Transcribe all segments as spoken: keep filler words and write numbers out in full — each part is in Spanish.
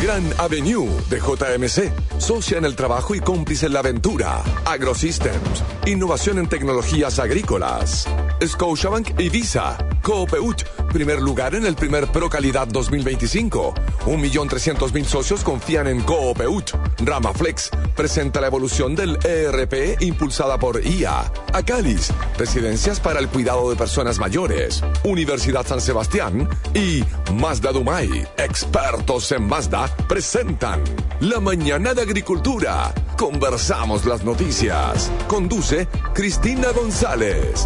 Gran Avenue de J M C, socia en el trabajo y cómplice en la aventura. AgroSystems, innovación en tecnologías agrícolas. Scotiabank y Visa. Coopeut, primer lugar en el primer Pro Calidad dos mil veinticinco. Un millón trescientos mil socios confían en Coopeut. Ramaflex presenta la evolución del E R P impulsada por I A. Acalis, residencias para el cuidado de personas mayores. Universidad San Sebastián y Mazda Dumay, expertos en Mazda, presentan La Mañana de Agricultura. Conversamos las noticias. Conduce Cristina González.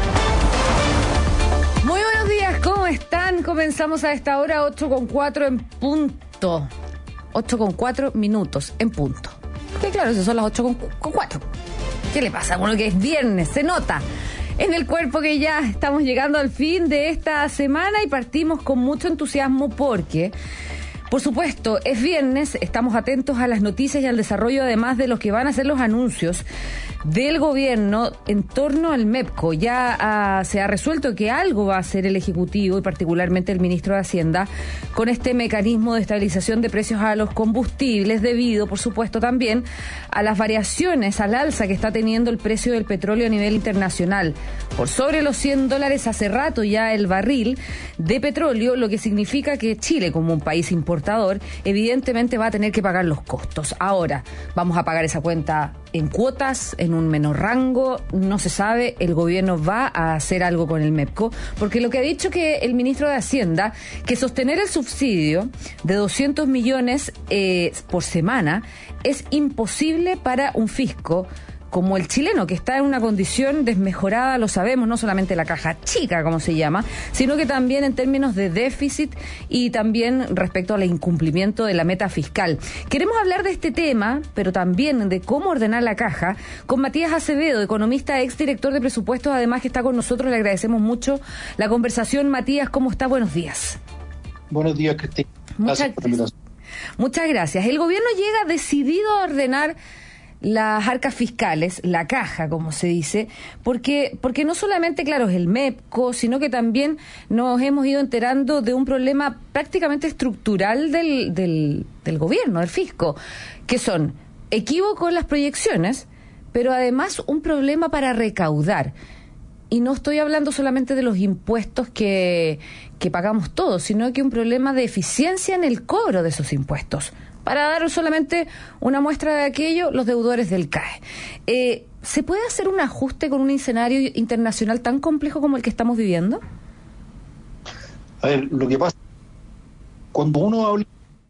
Muy buenos días, ¿cómo están? Comenzamos a esta hora, ocho con cuatro en punto. ocho con cuatro minutos en punto. Que claro, si son las ocho con cuatro. ¿Qué le pasa? Bueno, que es viernes, se nota en el cuerpo que ya estamos llegando al fin de esta semana y partimos con mucho entusiasmo porque, por supuesto, es viernes, estamos atentos a las noticias y al desarrollo, además de los que van a ser los anuncios del gobierno en torno al MEPCO. Ya uh, se ha resuelto que algo va a hacer el Ejecutivo y particularmente el ministro de Hacienda con este mecanismo de estabilización de precios a los combustibles debido, por supuesto, también a las variaciones al alza que está teniendo el precio del petróleo a nivel internacional. Por sobre los cien dólares hace rato ya el barril de petróleo, lo que significa que Chile, como un país importante, evidentemente va a tener que pagar los costos. Ahora, vamos a pagar esa cuenta en cuotas, en un menor rango, no se sabe, el gobierno va a hacer algo con el MEPCO, porque lo que ha dicho que el ministro de Hacienda, que sostener el subsidio de doscientos millones eh, por semana es imposible para un fisco como el chileno, que está en una condición desmejorada, lo sabemos, no solamente la caja chica, como se llama, sino que también en términos de déficit y también respecto al incumplimiento de la meta fiscal. Queremos hablar de este tema, pero también de cómo ordenar la caja, con Matías Acevedo, economista, exdirector de presupuestos, además que está con nosotros. Le agradecemos mucho la conversación. Matías, ¿cómo está? Buenos días. Buenos días, Cristina. Muchas gracias. Muchas gracias. El gobierno llega decidido a ordenar las arcas fiscales, la caja, como se dice, porque porque no solamente, claro, es el MEPCO, sino que también nos hemos ido enterando de un problema prácticamente estructural del, del, del gobierno, del fisco, que son equívocos en las proyecciones, pero además un problema para recaudar. Y no estoy hablando solamente de los impuestos que, que pagamos todos, sino que un problema de eficiencia en el cobro de esos impuestos. Para dar solamente una muestra de aquello, los deudores del C A E. Eh, ¿Se puede hacer un ajuste con un escenario internacional tan complejo como el que estamos viviendo? A ver, lo que pasa, cuando uno habla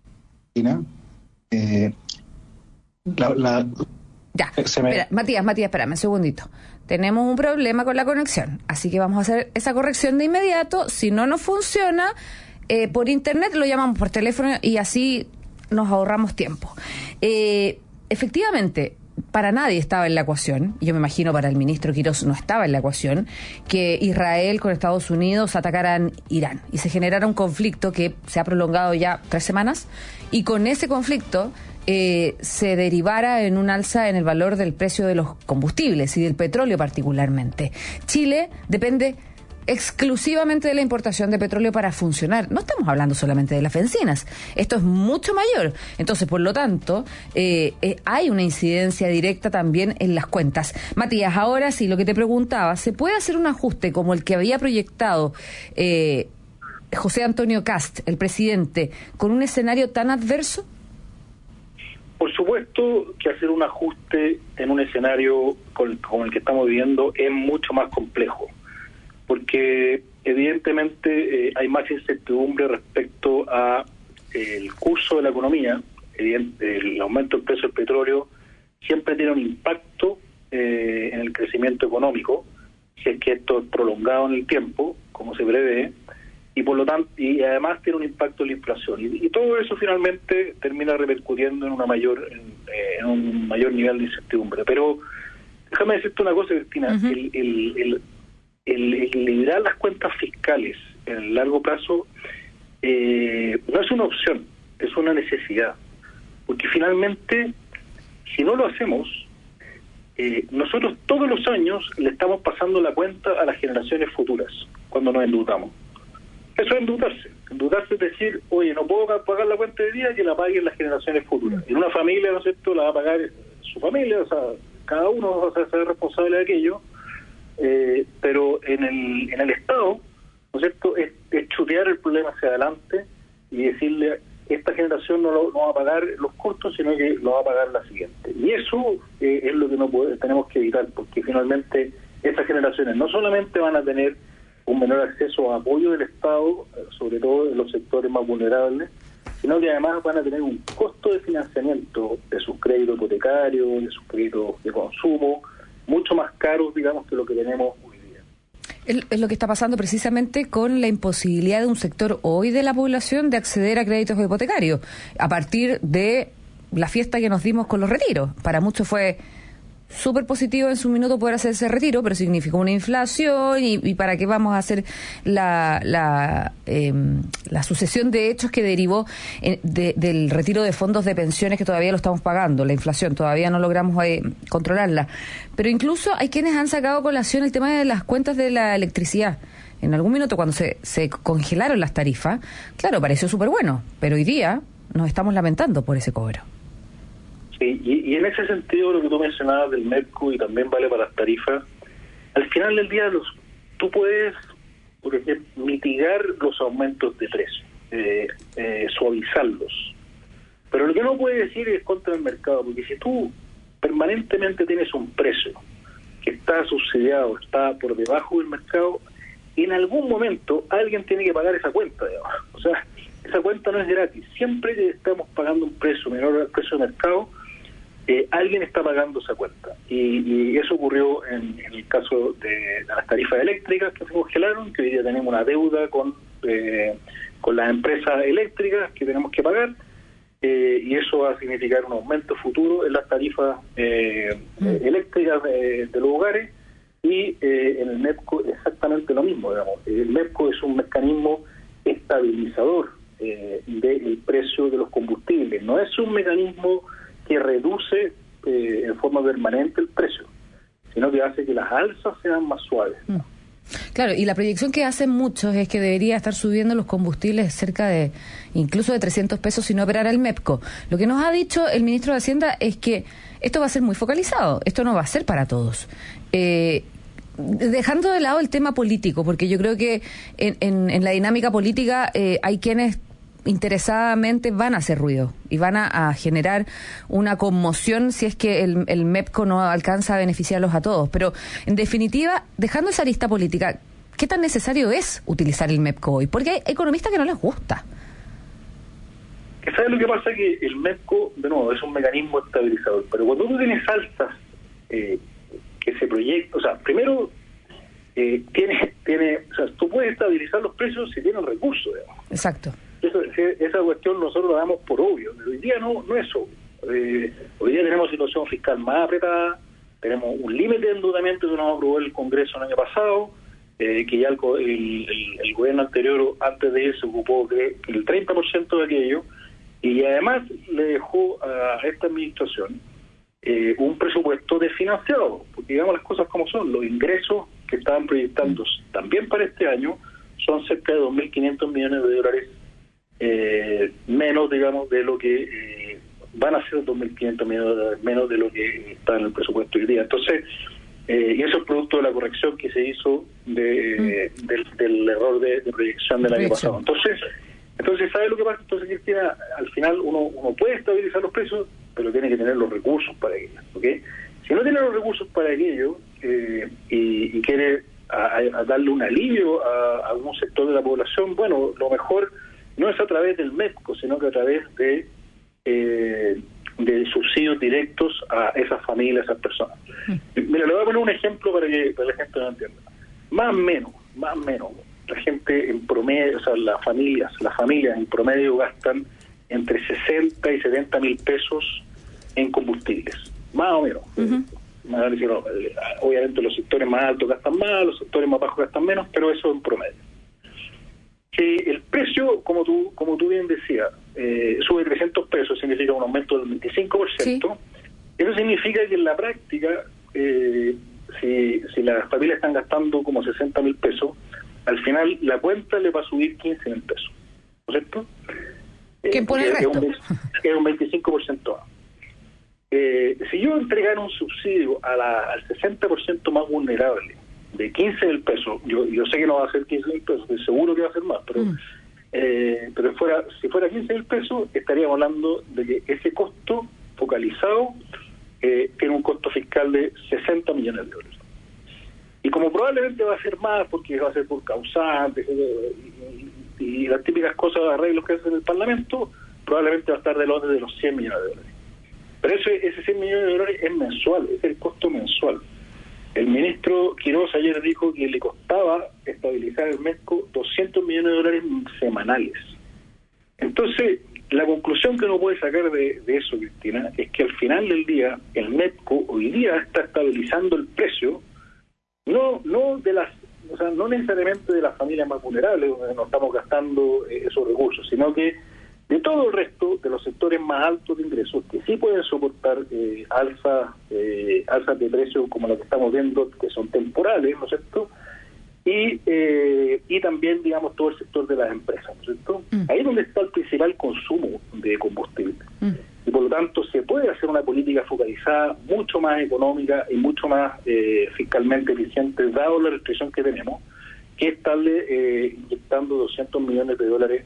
eh, la, la, ya, se me... espera, Matías, Matías, espérame un segundito. Tenemos un problema con la conexión, así que vamos a hacer esa corrección de inmediato. Si no nos funciona eh, por internet, lo llamamos por teléfono y así nos ahorramos tiempo. Eh, efectivamente, para nadie estaba en la ecuación, yo me imagino para el ministro Quirós no estaba en la ecuación, que Israel con Estados Unidos atacaran Irán y se generara un conflicto que se ha prolongado ya tres semanas y con ese conflicto eh, se derivara en un alza en el valor del precio de los combustibles y del petróleo particularmente. Chile depende exclusivamente de la importación de petróleo para funcionar. No estamos hablando solamente de las bencinas. Esto es mucho mayor. Entonces, por lo tanto, eh, eh, hay una incidencia directa también en las cuentas. Matías, ahora sí, lo que te preguntaba, ¿se puede hacer un ajuste como el que había proyectado eh, José Antonio Kast, el presidente, con un escenario tan adverso? Por supuesto que hacer un ajuste en un escenario como el que estamos viviendo es mucho más complejo, porque evidentemente eh, hay más incertidumbre respecto a eh, el curso de la economía. Evidente, el aumento del precio del petróleo siempre tiene un impacto eh, en el crecimiento económico, si es que esto es prolongado en el tiempo, como se prevé, y por lo tanto y además tiene un impacto en la inflación. Y, y todo eso finalmente termina repercutiendo en una mayor en, eh, en un mayor nivel de incertidumbre. Pero déjame decirte una cosa, Cristina, uh-huh. el, el, el El equilibrar las cuentas fiscales en el largo plazo eh, no es una opción, es una necesidad. Porque finalmente, si no lo hacemos, eh, nosotros todos los años le estamos pasando la cuenta a las generaciones futuras cuando nos endeudamos. Eso es endeudarse. Endeudarse es decir, oye, no puedo pagar la cuenta de día, que la paguen las generaciones futuras. En una familia, ¿no es cierto?, la va a pagar su familia, o sea, cada uno va a ser responsable de aquello, eh, pero en el, en el Estado, ¿no es cierto?, es, es chutear el problema hacia adelante y decirle, esta generación no, lo, no va a pagar los costos, sino que lo va a pagar la siguiente. Y eso eh, es lo que no puede, tenemos que evitar, porque finalmente estas generaciones no solamente van a tener un menor acceso a apoyo del Estado, sobre todo en los sectores más vulnerables, sino que además van a tener un costo de financiamiento de sus créditos hipotecarios, de sus créditos de consumo, mucho más caros, digamos, que lo que tenemos hoy día. Es, es lo que está pasando precisamente con la imposibilidad de un sector hoy de la población de acceder a créditos hipotecarios, a partir de la fiesta que nos dimos con los retiros. Para muchos fue súper positivo en su minuto poder hacer ese retiro, pero significó una inflación y, y para qué vamos a hacer la la, eh, la sucesión de hechos que derivó en, de, del retiro de fondos de pensiones que todavía lo estamos pagando, la inflación, todavía no logramos eh, controlarla. Pero incluso hay quienes han sacado a colación el tema de las cuentas de la electricidad. En algún minuto cuando se, se congelaron las tarifas, claro, pareció súper bueno, pero hoy día nos estamos lamentando por ese cobro. Sí, y, y en ese sentido lo que tú mencionabas del MEPCO y también vale para las tarifas, al final del día los tú puedes, por ejemplo, mitigar los aumentos de precio, eh, eh, suavizarlos, pero lo que no puedes decir es contra el mercado, porque si tú permanentemente tienes un precio que está subsidiado, está por debajo del mercado, en algún momento alguien tiene que pagar esa cuenta, digamos. O sea, esa cuenta no es gratis, siempre que estamos pagando un precio menor al precio de mercado, Eh, alguien está pagando esa cuenta. Y, y eso ocurrió en, en el caso de, de las tarifas eléctricas que se congelaron, que hoy día tenemos una deuda con eh, con las empresas eléctricas que tenemos que pagar, eh, y eso va a significar un aumento futuro en las tarifas eh, mm. eléctricas de, de los hogares, y eh, en el MEPCO exactamente lo mismo, digamos. El MEPCO es un mecanismo estabilizador eh, del precio de los combustibles, no es un mecanismo que reduce eh, en forma permanente el precio, sino que hace que las alzas sean más suaves. Mm. Claro, y la proyección que hacen muchos es que debería estar subiendo los combustibles cerca de incluso de trescientos pesos si no operara el MEPCO. Lo que nos ha dicho el ministro de Hacienda es que esto va a ser muy focalizado, esto no va a ser para todos. Eh, dejando de lado el tema político, porque yo creo que en, en, en la dinámica política eh, hay quienes interesadamente van a hacer ruido y van a, a generar una conmoción si es que el, el MEPCO no alcanza a beneficiarlos a todos. Pero, en definitiva, dejando esa lista política, ¿qué tan necesario es utilizar el MEPCO hoy? Porque hay economistas que no les gusta. ¿Sabes lo que pasa? Que el MEPCO, de nuevo, es un mecanismo estabilizador, pero cuando tú tienes alzas eh, que se proyectan, o sea, primero, eh, tiene, tiene, o sea, tú puedes estabilizar los precios si tienes recursos, digamos. Exacto. Eso, esa cuestión nosotros la damos por obvio, pero hoy día no no es obvio. Eh, hoy día tenemos situación fiscal más apretada, tenemos un límite de endeudamiento que nos aprobó el Congreso el año pasado, eh, que ya el, el, el gobierno anterior, antes de ir, se ocupó de el treinta por ciento de aquello, y además le dejó a esta administración eh, un presupuesto desfinanciado, porque digamos las cosas como son, los ingresos que estaban proyectando también para este año son cerca de dos mil quinientos millones de dólares Eh, menos, digamos, de lo que eh, van a ser dos mil quinientos millones de dólares menos de lo que está en el presupuesto hoy día. Entonces, eh, y eso es producto de la corrección que se hizo de, mm. del, del error de, de proyección del año pasado. Entonces, entonces ¿sabes lo que pasa? Entonces, Cristina, al final uno, uno puede estabilizar los precios, pero tiene que tener los recursos para ello, ¿okay? Si no tiene los recursos para aquello eh, y, y quiere a, a darle un alivio a, a un sector de la población, bueno, lo mejor no es a través del MEPCO, sino que a través de eh, de subsidios directos a esas familias, a esas personas. Mm. Mira, le voy a poner un ejemplo para que para la gente lo entienda. Más o menos, más o menos, la gente en promedio, o sea, las familias, las familias en promedio gastan entre sesenta y setenta mil pesos en combustibles. Más o menos. Uh-huh. Obviamente los sectores más altos gastan más, los sectores más bajos gastan menos, pero eso en promedio. Que el precio, como tú como tú bien decías, eh, sube trescientos pesos, significa un aumento del veinticinco por ciento. Sí. Eso significa que en la práctica, eh, si, si las familias están gastando como sesenta mil pesos, al final la cuenta le va a subir quince mil pesos, ¿no es cierto? ¿Quién pone el resto? Es un veinticinco por ciento más. Eh, si yo entregara un subsidio a la, al sesenta por ciento más vulnerable de quince mil pesos, yo, yo sé que no va a ser quince mil pesos, estoy seguro que va a ser más, pero mm. eh, pero fuera si fuera quince mil pesos, estaríamos hablando de que ese costo focalizado eh, tiene un costo fiscal de sesenta millones de dólares. Y como probablemente va a ser más, porque va a ser por causantes y, y, y las típicas cosas de arreglos que hacen el Parlamento, probablemente va a estar del orden de los cien millones de dólares. Pero ese, ese cien millones de dólares es mensual, es el costo mensual. El ministro Quiroz ayer dijo que le costaba estabilizar el MEPCO doscientos millones de dólares semanales. Entonces, la conclusión que uno puede sacar de, de eso, Cristina, es que al final del día, el MEPCO hoy día está estabilizando el precio, no no de las, o sea, no necesariamente de las familias más vulnerables, donde nos estamos gastando eh, esos recursos, sino que de todo el resto de los sectores más altos de ingresos, que sí pueden soportar eh, alzas eh, alzas de precios como las que estamos viendo, que son temporales, ¿no es cierto? Y eh, y también, digamos, todo el sector de las empresas, ¿no es cierto? Mm. Ahí es donde está el principal consumo de combustible. Mm. Y por lo tanto se puede hacer una política focalizada mucho más económica y mucho más eh, fiscalmente eficiente, dado la restricción que tenemos, que estarle eh, inyectando doscientos millones de dólares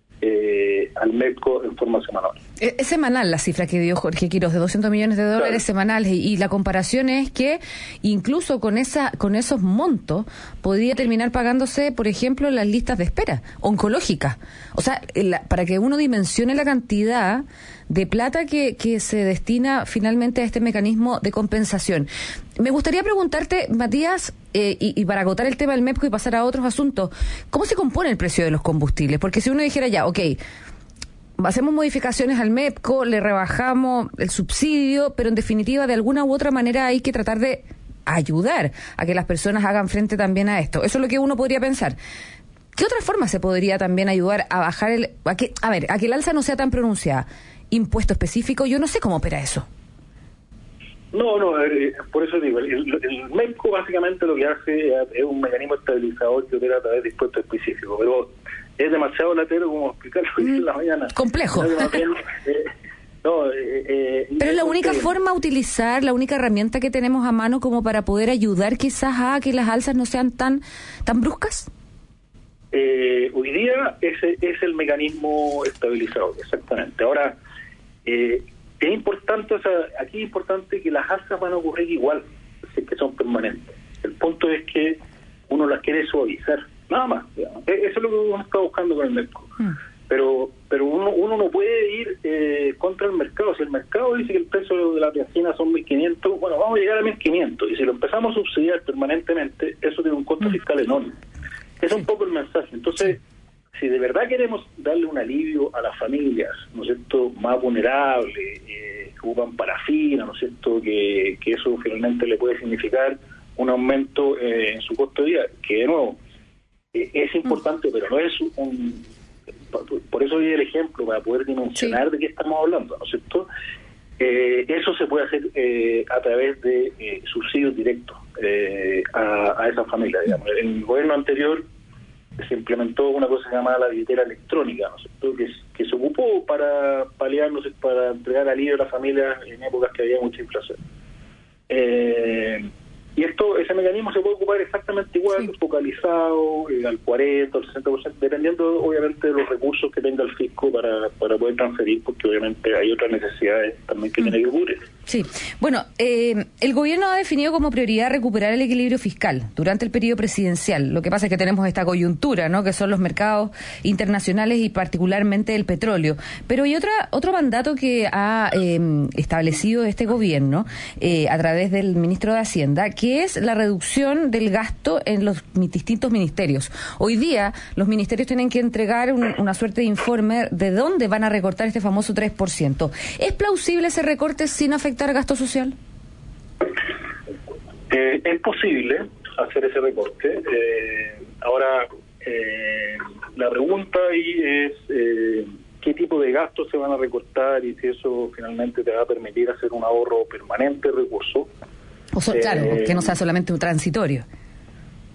Eh, al MEPCO en forma semanal. Es semanal la cifra que dio Jorge Quiroz, de doscientos millones de dólares, claro, semanales, y, y la comparación es que incluso con esa con esos montos podría terminar pagándose, por ejemplo, las listas de espera oncológicas. O sea, la, para que uno dimensione la cantidad de plata que, que se destina finalmente a este mecanismo de compensación. Me gustaría preguntarte, Matías, eh, y, y para agotar el tema del MEPCO y pasar a otros asuntos, ¿cómo se compone el precio de los combustibles? Porque si uno dijera ya, ok, hacemos modificaciones al MEPCO, le rebajamos el subsidio, pero en definitiva de alguna u otra manera hay que tratar de ayudar a que las personas hagan frente también a esto. Eso es lo que uno podría pensar. ¿Qué otra forma se podría también ayudar a bajar el... a que, a ver, a que el alza no sea tan pronunciada? ¿Impuesto específico? Yo no sé cómo opera eso. No, no, eh, por eso digo, el, el MEPCO básicamente lo que hace es un mecanismo estabilizador que opera a través de impuestos específicos, pero es demasiado latero como explicarlo hoy en la mañana. Complejo. Bien, eh, no, eh, eh, pero es la única que... forma a utilizar, la única herramienta que tenemos a mano como para poder ayudar quizás a que las alzas no sean tan tan bruscas. Eh, hoy día ese es el mecanismo estabilizador, exactamente. Ahora, eh, es importante, o sea, aquí es importante que las alzas van a ocurrir igual, si es que son permanentes. El punto es que uno las quiere suavizar, nada más. Digamos. Eso es lo que uno está buscando con el MEPCO. Mm. Pero pero uno uno no puede ir eh, contra el mercado. Si el mercado dice que el precio de la benzina son mil quinientos, bueno, vamos a llegar a mil quinientos. Y si lo empezamos a subsidiar permanentemente, eso tiene un costo mm. fiscal enorme. Es un poco el mensaje. Entonces, si de verdad queremos darle un alivio a las familias, ¿no es cierto?, más vulnerables, eh, que ocupan parafina, ¿no es cierto?, que, que eso finalmente le puede significar un aumento eh, en su costo de vida, que de nuevo eh, es importante, pero no es un... Por eso doy el ejemplo, para poder dimensionar sí. de qué estamos hablando, ¿no es cierto? Eh, eso se puede hacer eh, a través de eh, subsidios directos eh, a, a esa familia, digamos. En el gobierno anterior se implementó una cosa llamada la billetera electrónica, ¿no es cierto?, que, que se ocupó para paliar, no sé, para entregar alivio a las familias en épocas que había mucha inflación. Eh, y esto, ese mecanismo se puede ocupar exactamente igual, sí. focalizado eh, al cuarenta, al sesenta por ciento, dependiendo obviamente de los recursos que tenga el fisco para, para poder transferir, porque obviamente hay otras necesidades también que mm. tiene que cubrir. Sí, bueno, eh, el gobierno ha definido como prioridad recuperar el equilibrio fiscal durante el periodo presidencial. Lo que pasa es que tenemos esta coyuntura, ¿no?, que son los mercados internacionales y particularmente el petróleo. Pero hay otra otro mandato que ha eh, establecido este gobierno eh, a través del ministro de Hacienda, que es la reducción del gasto en los distintos ministerios. Hoy día los ministerios tienen que entregar un, una suerte de informe de dónde van a recortar este famoso tres por ciento. ¿Es plausible ese recorte sin afectar gasto social? Eh, es posible hacer ese recorte. Eh, ahora, eh, la pregunta ahí es eh, qué tipo de gastos se van a recortar y si eso finalmente te va a permitir hacer un ahorro permanente de recursos. O so, claro, eh, que no sea solamente un transitorio.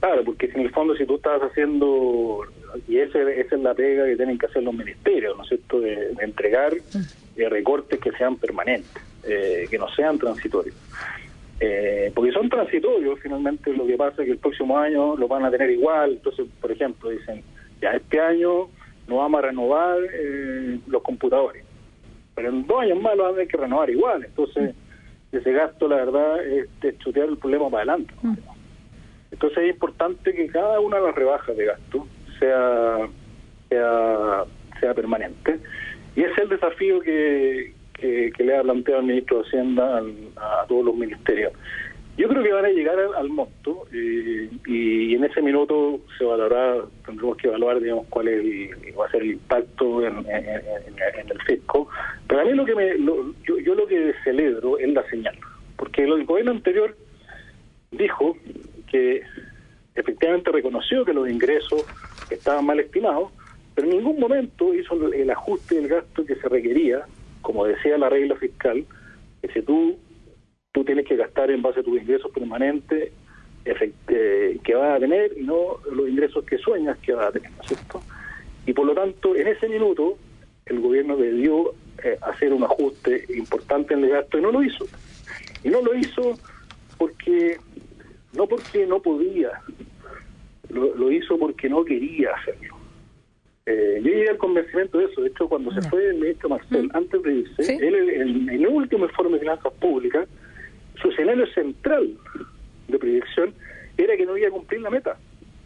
Claro, porque en el fondo si tú estás haciendo, y ese, esa es la pega que tienen que hacer los ministerios, ¿no es cierto?, de, de entregar eh, recortes que sean permanentes, eh, que no sean transitorios. Eh, porque son transitorios, finalmente lo que pasa es que el próximo año lo van a tener igual. Entonces, por ejemplo, dicen, ya este año no vamos a renovar eh, los computadores, pero en dos años más lo van a tener que renovar igual. Entonces, ese gasto, la verdad, es, es chutear el problema para adelante, ¿no? Entonces es importante que cada una de las rebajas de gasto sea sea, sea permanente. Y ese es el desafío que, que, que le ha planteado el ministro de Hacienda al, a todos los ministerios. Yo creo que van a llegar al, al monto eh, y en ese minuto se evaluará, tendremos que evaluar, digamos, cuál es el, va a ser el impacto en, en, en, en el fisco. Pero a mí lo que me, lo, yo, yo lo que celebro es la señal, porque el gobierno anterior dijo que efectivamente reconoció que los ingresos estaban mal estimados, pero en ningún momento hizo el ajuste del gasto que se requería, como decía la regla fiscal, que si tú tú tienes que gastar en base a tus ingresos permanentes efect, eh, que vas a tener y no los ingresos que sueñas que vas a tener, ¿no es cierto? Y por lo tanto, en ese minuto, el gobierno debió eh, hacer un ajuste importante en el gasto y no lo hizo. Y no lo hizo porque no porque no podía, lo, lo hizo porque no quería hacerlo. Eh, yo llegué al convencimiento de eso. De hecho, cuando no. se fue el ministro Marcel, ¿Mm? antes de irse, ¿Sí? él en, en el último informe de finanzas públicas, su escenario central de proyección era que no iba a cumplir la meta.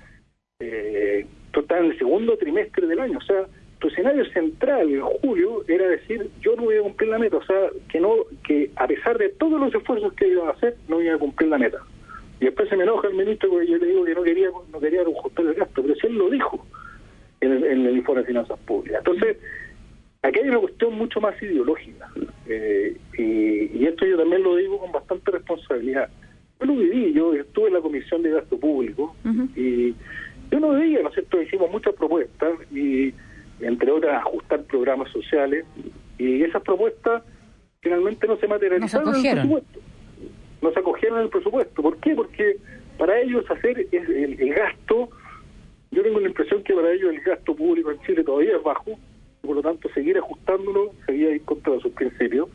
Eh, total, en el segundo trimestre del año. O sea, tu escenario central en julio era decir, yo no voy a cumplir la meta. O sea, que no que a pesar de todos los esfuerzos que iba a hacer, no iba a cumplir la meta. Y después se me enoja el ministro porque yo le digo que no quería no quería ajustar el gasto, pero si él lo dijo en el, en el informe de finanzas públicas. Entonces, aquí hay una cuestión mucho más ideológica. Eh, y, y esto yo también lo digo con bastante responsabilidad. Yo lo viví, yo estuve en la Comisión de Gasto Público, uh-huh. y yo no veía, ¿no es cierto?, hicimos muchas propuestas, y entre otras ajustar programas sociales, y esas propuestas finalmente no se materializaron en el presupuesto. No se acogieron en el presupuesto. ¿Por qué? Porque para ellos hacer el, el, el gasto, yo tengo la impresión que para ellos el gasto público en Chile todavía es bajo, y por lo tanto seguir ajustándolo seguía ir contra sus principios,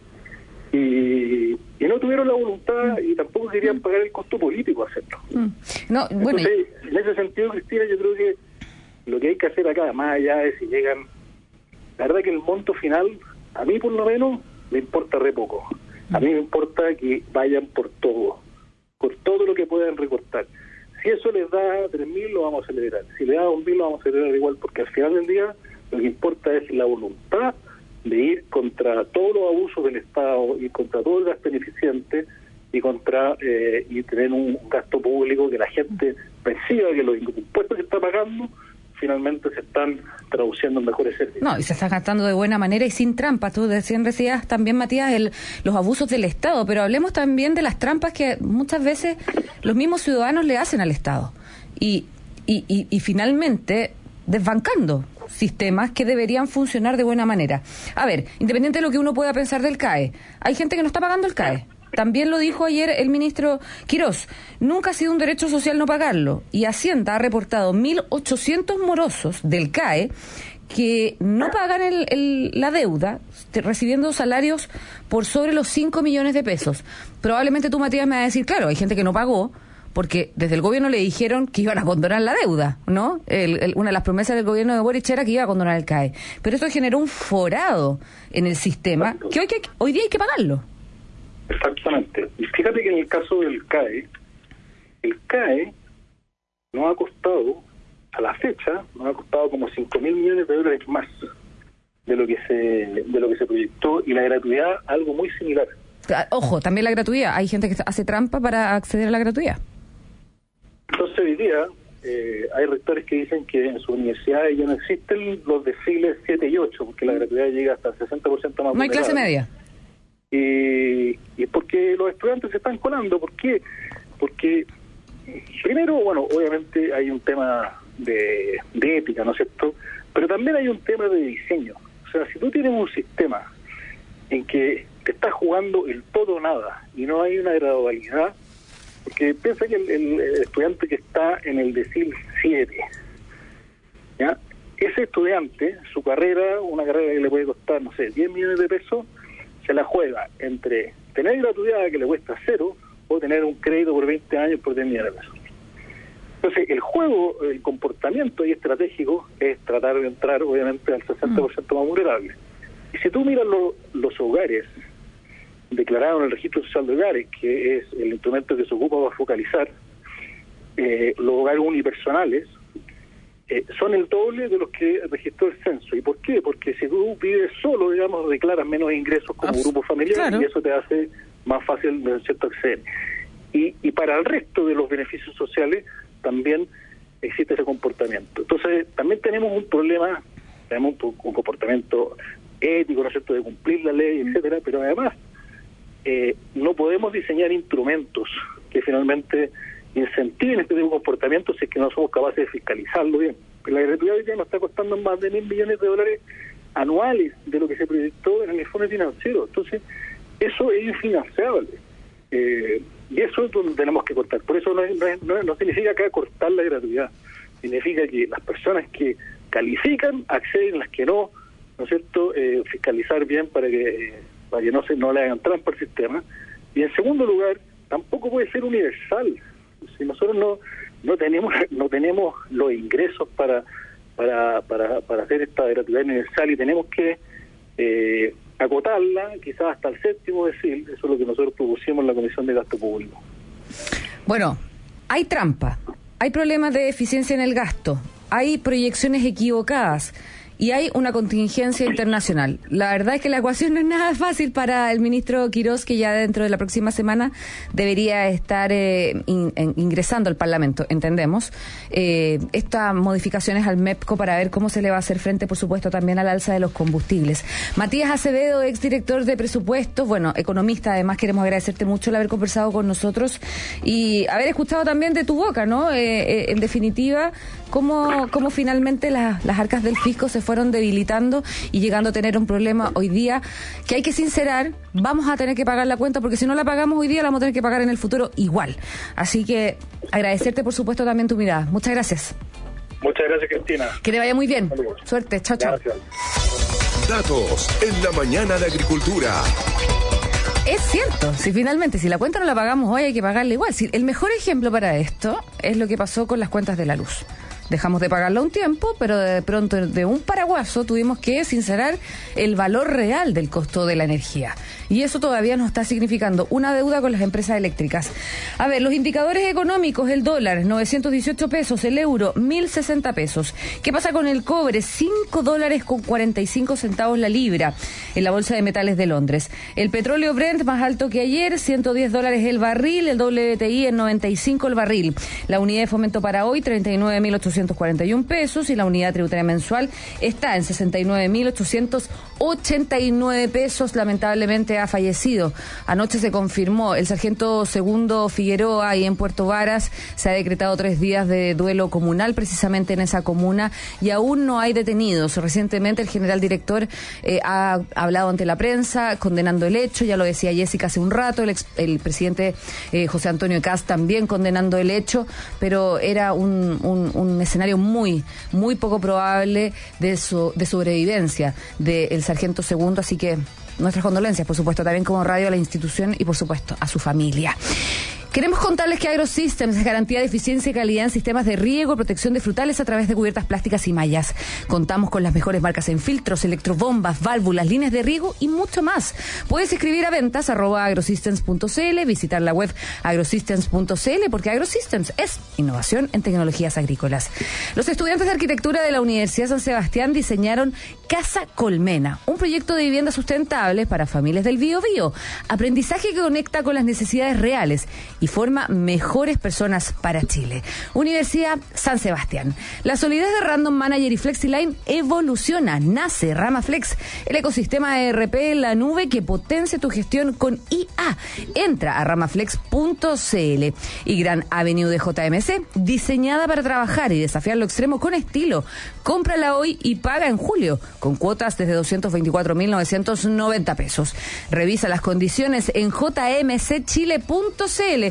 y, y no tuvieron la voluntad y tampoco querían pagar el costo político a hacerlo. No, bueno, Entonces, en ese sentido, Cristina, yo creo que lo que hay que hacer acá, más allá de si llegan, la verdad que el monto final, a mí por lo menos, me importa re poco. A mí me importa que vayan por todo, por todo lo que puedan recortar. Si eso les da tres mil, lo vamos a celebrar. Si les da dos mil, lo vamos a celebrar igual, porque al final del día lo que importa es la voluntad de ir contra todos los abusos del Estado y contra todo el gasto ineficiente y contra eh, y tener un gasto público que la gente perciba que los impuestos que está pagando finalmente se están traduciendo en mejores servicios. No, y se está gastando de buena manera y sin trampas. Tú recién decías también, Matías, el, los abusos del Estado, pero hablemos también de las trampas que muchas veces los mismos ciudadanos le hacen al Estado. Y, y, y, y finalmente desbancando sistemas que deberían funcionar de buena manera. A ver, independiente de lo que uno pueda pensar del C A E, hay gente que no está pagando el C A E. También lo dijo ayer el ministro Quirós. Nunca ha sido un derecho social no pagarlo. Y Hacienda ha reportado mil ochocientos morosos del C A E que no pagan el, el, la deuda, recibiendo salarios por sobre los cinco millones de pesos. Probablemente tú, Matías, me vas a decir, claro, hay gente que no pagó porque desde el gobierno le dijeron que iban a condonar la deuda, ¿no? El, el, una de las promesas del gobierno de Boric era que iba a condonar el C A E. Pero esto generó un forado en el sistema que hoy, que hoy día hay que pagarlo. Exactamente. Y fíjate que en el caso del C A E, el C A E nos ha costado, a la fecha, nos ha costado como cinco mil millones de dólares más de lo que se de lo que se proyectó, y la gratuidad algo muy similar. Ojo, también la gratuidad. Hay gente que hace trampa para acceder a la gratuidad. Entonces hoy día eh, hay rectores que dicen que en sus universidades ya no existen los deciles siete y ocho, porque la gratuidad llega hasta el sesenta por ciento más. No hay clase media. Y, y porque los estudiantes se están colando. ¿Por qué? Porque primero, bueno, obviamente hay un tema de, de ética, ¿no es cierto? Pero también hay un tema de diseño. O sea, si tú tienes un sistema en que te estás jugando el todo o nada y no hay una gradualidad, Porque piensa que el, el estudiante que está en el decil siete, ¿ya? Ese estudiante, su carrera, una carrera que le puede costar, no sé, diez millones de pesos, se la juega entre tener gratuidad que le cuesta cero o tener un crédito por veinte años por diez millones de pesos. Entonces, el juego, el comportamiento y estratégico es tratar de entrar, obviamente, al sesenta por ciento más vulnerable. Y si tú miras lo, los hogares declarados en el Registro Social de Hogares, que es el instrumento que se ocupa para focalizar, eh, los hogares unipersonales, eh, son el doble de los que registró el censo. ¿Y por qué? Porque si tú vives solo, digamos, declaras menos ingresos como Abs- grupo familiar, claro. Y eso te hace más fácil, de cierto, acceder. Y, y para el resto de los beneficios sociales también existe ese comportamiento. Entonces, también tenemos un problema, tenemos un, un comportamiento ético, ¿no es cierto?, de cumplir la ley, etcétera, pero además eh, no podemos diseñar instrumentos que finalmente incentiven este tipo de comportamiento si es que no somos capaces de fiscalizarlo bien. La gratuidad hoy día nos está costando más de mil millones de dólares anuales de lo que se proyectó en el informe financiero. Entonces, eso es infinanciable. Eh, y eso es donde tenemos que cortar. Por eso no, es, no, es, no, no significa acá cortar la gratuidad. Significa que las personas que califican acceden, las que no, ¿no es cierto?, eh, fiscalizar bien para que eh, para que no se no le hagan trampa al sistema. Y en segundo lugar, tampoco puede ser universal. Si nosotros no no tenemos no tenemos los ingresos para para para, para hacer esta gratuidad universal y tenemos que eh, acotarla quizás hasta el séptimo decil, eso es lo que nosotros propusimos en la Comisión de Gasto Público. Bueno, hay trampa, hay problemas de eficiencia en el gasto, hay proyecciones equivocadas y hay una contingencia internacional. La verdad es que la ecuación no es nada fácil para el ministro Quirós, que ya dentro de la próxima semana debería estar eh, in, in, ingresando al Parlamento, entendemos, eh, estas modificaciones al MEPCO para ver cómo se le va a hacer frente, por supuesto, también al alza de los combustibles. Matías Acevedo, exdirector de presupuestos, bueno, economista, además queremos agradecerte mucho el haber conversado con nosotros y haber escuchado también de tu boca, ¿no? Eh, eh, en definitiva, cómo, cómo finalmente la, las arcas del fisco se fueron debilitando y llegando a tener un problema hoy día que hay que sincerar, vamos a tener que pagar la cuenta porque si no la pagamos hoy día la vamos a tener que pagar en el futuro igual. Así que agradecerte por supuesto también tu mirada. Muchas gracias. Muchas gracias, Cristina. Que te vaya muy bien. Saludos. Suerte. Chao, chao. Gracias. Datos en la mañana de Agricultura. Es cierto, si finalmente, si la cuenta no la pagamos hoy hay que pagarla igual. Si, el mejor ejemplo para esto es lo que pasó con las cuentas de la luz. Dejamos de pagarla un tiempo, pero de pronto de un paraguaso tuvimos que sincerar el valor real del costo de la energía. Y eso todavía nos está significando una deuda con las empresas eléctricas. A ver, los indicadores económicos, el dólar, novecientos dieciocho pesos, el euro, mil sesenta pesos. ¿Qué pasa con el cobre? cinco dólares con cuarenta y cinco centavos la libra en la Bolsa de Metales de Londres. El petróleo Brent más alto que ayer, ciento diez dólares el barril, el W T I en noventa y cinco el barril. La unidad de fomento para hoy, treinta y nueve mil ochocientos cuarenta y uno pesos y la unidad tributaria mensual está en sesenta y nueve mil ochocientos ochenta y nueve pesos. Lamentablemente ha fallecido. Anoche se confirmó el sargento segundo Figueroa ahí en Puerto Varas. Se ha decretado tres días de duelo comunal precisamente en esa comuna y aún no hay detenidos. Recientemente el general director eh, ha hablado ante la prensa condenando el hecho, ya lo decía Jessica hace un rato, el, ex, el presidente eh, José Antonio Kast también condenando el hecho, pero era un, un, un escenario muy, muy poco probable de, su, de sobrevivencia del sargento segundo, así que nuestras condolencias, por supuesto, también como radio a la institución y, por supuesto, a su familia. Queremos contarles que AgroSystems es garantía de eficiencia y calidad en sistemas de riego, protección de frutales a través de cubiertas plásticas y mallas. Contamos con las mejores marcas en filtros, electrobombas, válvulas, líneas de riego y mucho más. Puedes escribir a ventas arroba agrosystems punto cl, visitar la web agrosystems punto cl porque AgroSystems es innovación en tecnologías agrícolas. Los estudiantes de arquitectura de la Universidad San Sebastián diseñaron Casa Colmena, un proyecto de vivienda sustentable para familias del Bío Bío. Aprendizaje que conecta con las necesidades reales y forma mejores personas para Chile. Universidad San Sebastián. La solidez de Random Manager y FlexiLine evoluciona. Nace RamaFlex, el ecosistema de E R P en la nube que potencia tu gestión con I A. Entra a ramaflex punto cl. Y Gran Avenue de J M C, diseñada para trabajar y desafiar lo extremo con estilo. Cómprala hoy y paga en julio, con cuotas desde doscientos veinticuatro mil novecientos noventa pesos. Revisa las condiciones en j m c chile punto cl.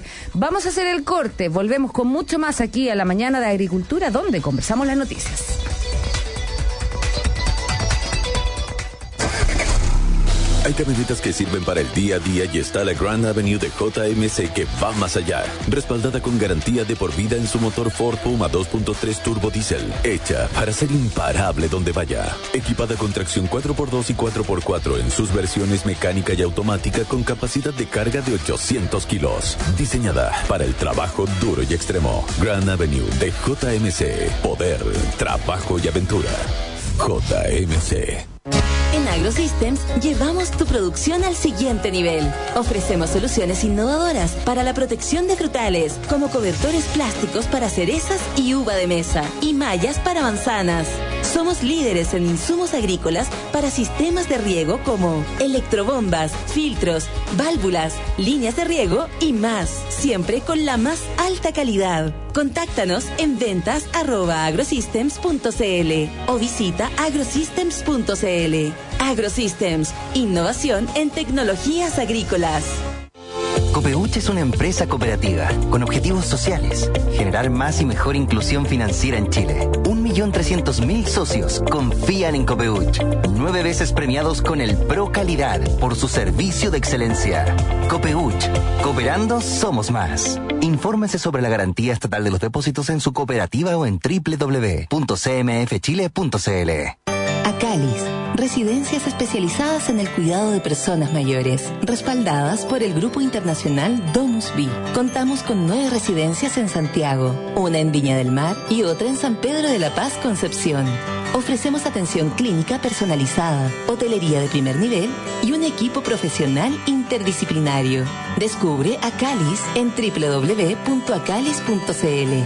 Chile. Vamos a hacer el corte, volvemos con mucho más aquí a la mañana de Agricultura, donde conversamos las noticias. Hay camionetas que sirven para el día a día y está la Grand Avenue de J M C que va más allá. Respaldada con garantía de por vida en su motor Ford Puma dos punto tres turbo diésel. Hecha para ser imparable donde vaya. Equipada con tracción cuatro por dos y cuatro por cuatro en sus versiones mecánica y automática con capacidad de carga de ochocientos kilos. Diseñada para el trabajo duro y extremo. Grand Avenue de J M C. Poder, trabajo y aventura. J M C. En AgroSystems llevamos tu producción al siguiente nivel. Ofrecemos soluciones innovadoras para la protección de frutales, como cobertores plásticos para cerezas y uva de mesa, y mallas para manzanas. Somos líderes en insumos agrícolas para sistemas de riego como electrobombas, filtros, válvulas, líneas de riego y más, siempre con la más alta calidad. Contáctanos en ventas arroba agrosystems punto cl o visita agrosystems punto cl. AgroSystems, innovación en tecnologías agrícolas. Copeuch es una empresa cooperativa con objetivos sociales, generar más y mejor inclusión financiera en Chile. Un millón trescientos mil socios confían en Copeuch, nueve veces premiados con el Pro Calidad por su servicio de excelencia. Copeuch, cooperando somos más. Infórmese sobre la garantía estatal de los depósitos en su cooperativa o en doble u doble u doble u punto c m f chile punto c l. Acalis, residencias especializadas en el cuidado de personas mayores, respaldadas por el Grupo Internacional Domus Vi. Contamos con nueve residencias en Santiago, una en Viña del Mar y otra en San Pedro de la Paz, Concepción. Ofrecemos atención clínica personalizada, hotelería de primer nivel y un equipo profesional interdisciplinario. Descubre Acalis en doble u doble u doble u punto acalis punto c l.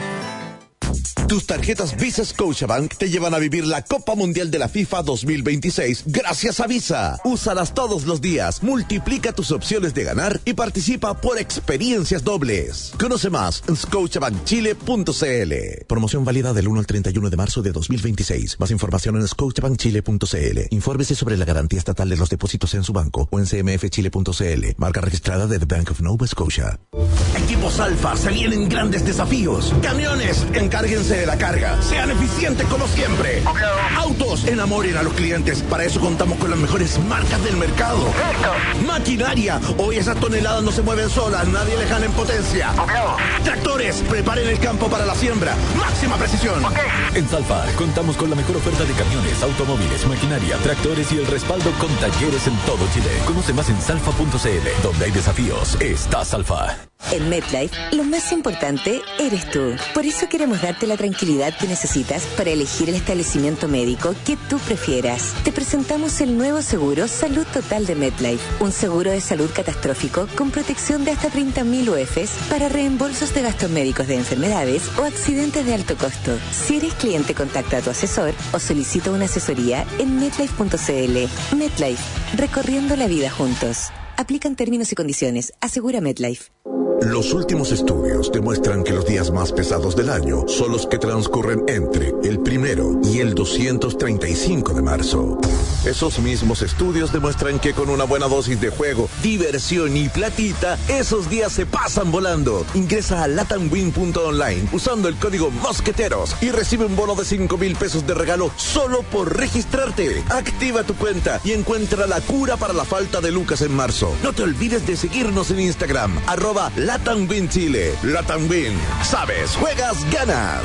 Tus tarjetas Visa Scotiabank te llevan a vivir la Copa Mundial de la FIFA dos mil veintiséis gracias a Visa. Úsalas todos los días, multiplica tus opciones de ganar y participa por experiencias dobles. Conoce más en scotiabank chile punto c l. Promoción válida del uno al treinta y uno de marzo de dos mil veintiséis. Más información en scotiabank chile punto c l. Infórmese sobre la garantía estatal de los depósitos en su banco o en c m f chile punto c l. Marca registrada de The Bank of Nova Scotia. Equipos Alfa, se vienen grandes desafíos. Camiones, encárguense de la carga. Sean eficientes como siempre. Autos, enamoren a los clientes. Para eso contamos con las mejores marcas del mercado. Maquinaria, hoy esas toneladas no se mueven solas, nadie les gana en potencia. Tractores, preparen el campo para la siembra. Máxima precisión. En Salfa contamos con la mejor oferta de camiones, automóviles, maquinaria, tractores y el respaldo con talleres en todo Chile. Conoce más en salfa punto c l. Donde hay desafíos, está Salfa. En MetLife, lo más importante eres tú. Por eso queremos darte la tranquilidad que necesitas para elegir el establecimiento médico que tú prefieras. Te presentamos el nuevo seguro Salud Total de MetLife, un seguro de salud catastrófico con protección de hasta treinta mil U Efes para reembolsos de gastos médicos de enfermedades o accidentes de alto costo. Si eres cliente, contacta a tu asesor o solicita una asesoría en metlife punto c l. MetLife, recorriendo la vida juntos. Aplican términos y condiciones. Asegura MetLife. Los últimos estudios demuestran que los días más pesados del año son los que transcurren entre el primero y el doscientos treinta y cinco de marzo. Esos mismos estudios demuestran que con una buena dosis de juego, diversión y platita, esos días se pasan volando. Ingresa a latam win punto online usando el código Mosqueteros y recibe un bono de cinco mil pesos de regalo solo por registrarte. Activa tu cuenta y encuentra la cura para la falta de lucas en marzo. No te olvides de seguirnos en Instagram, arroba Latam Win Chile. Latam Win. Sabes, juegas, ganas.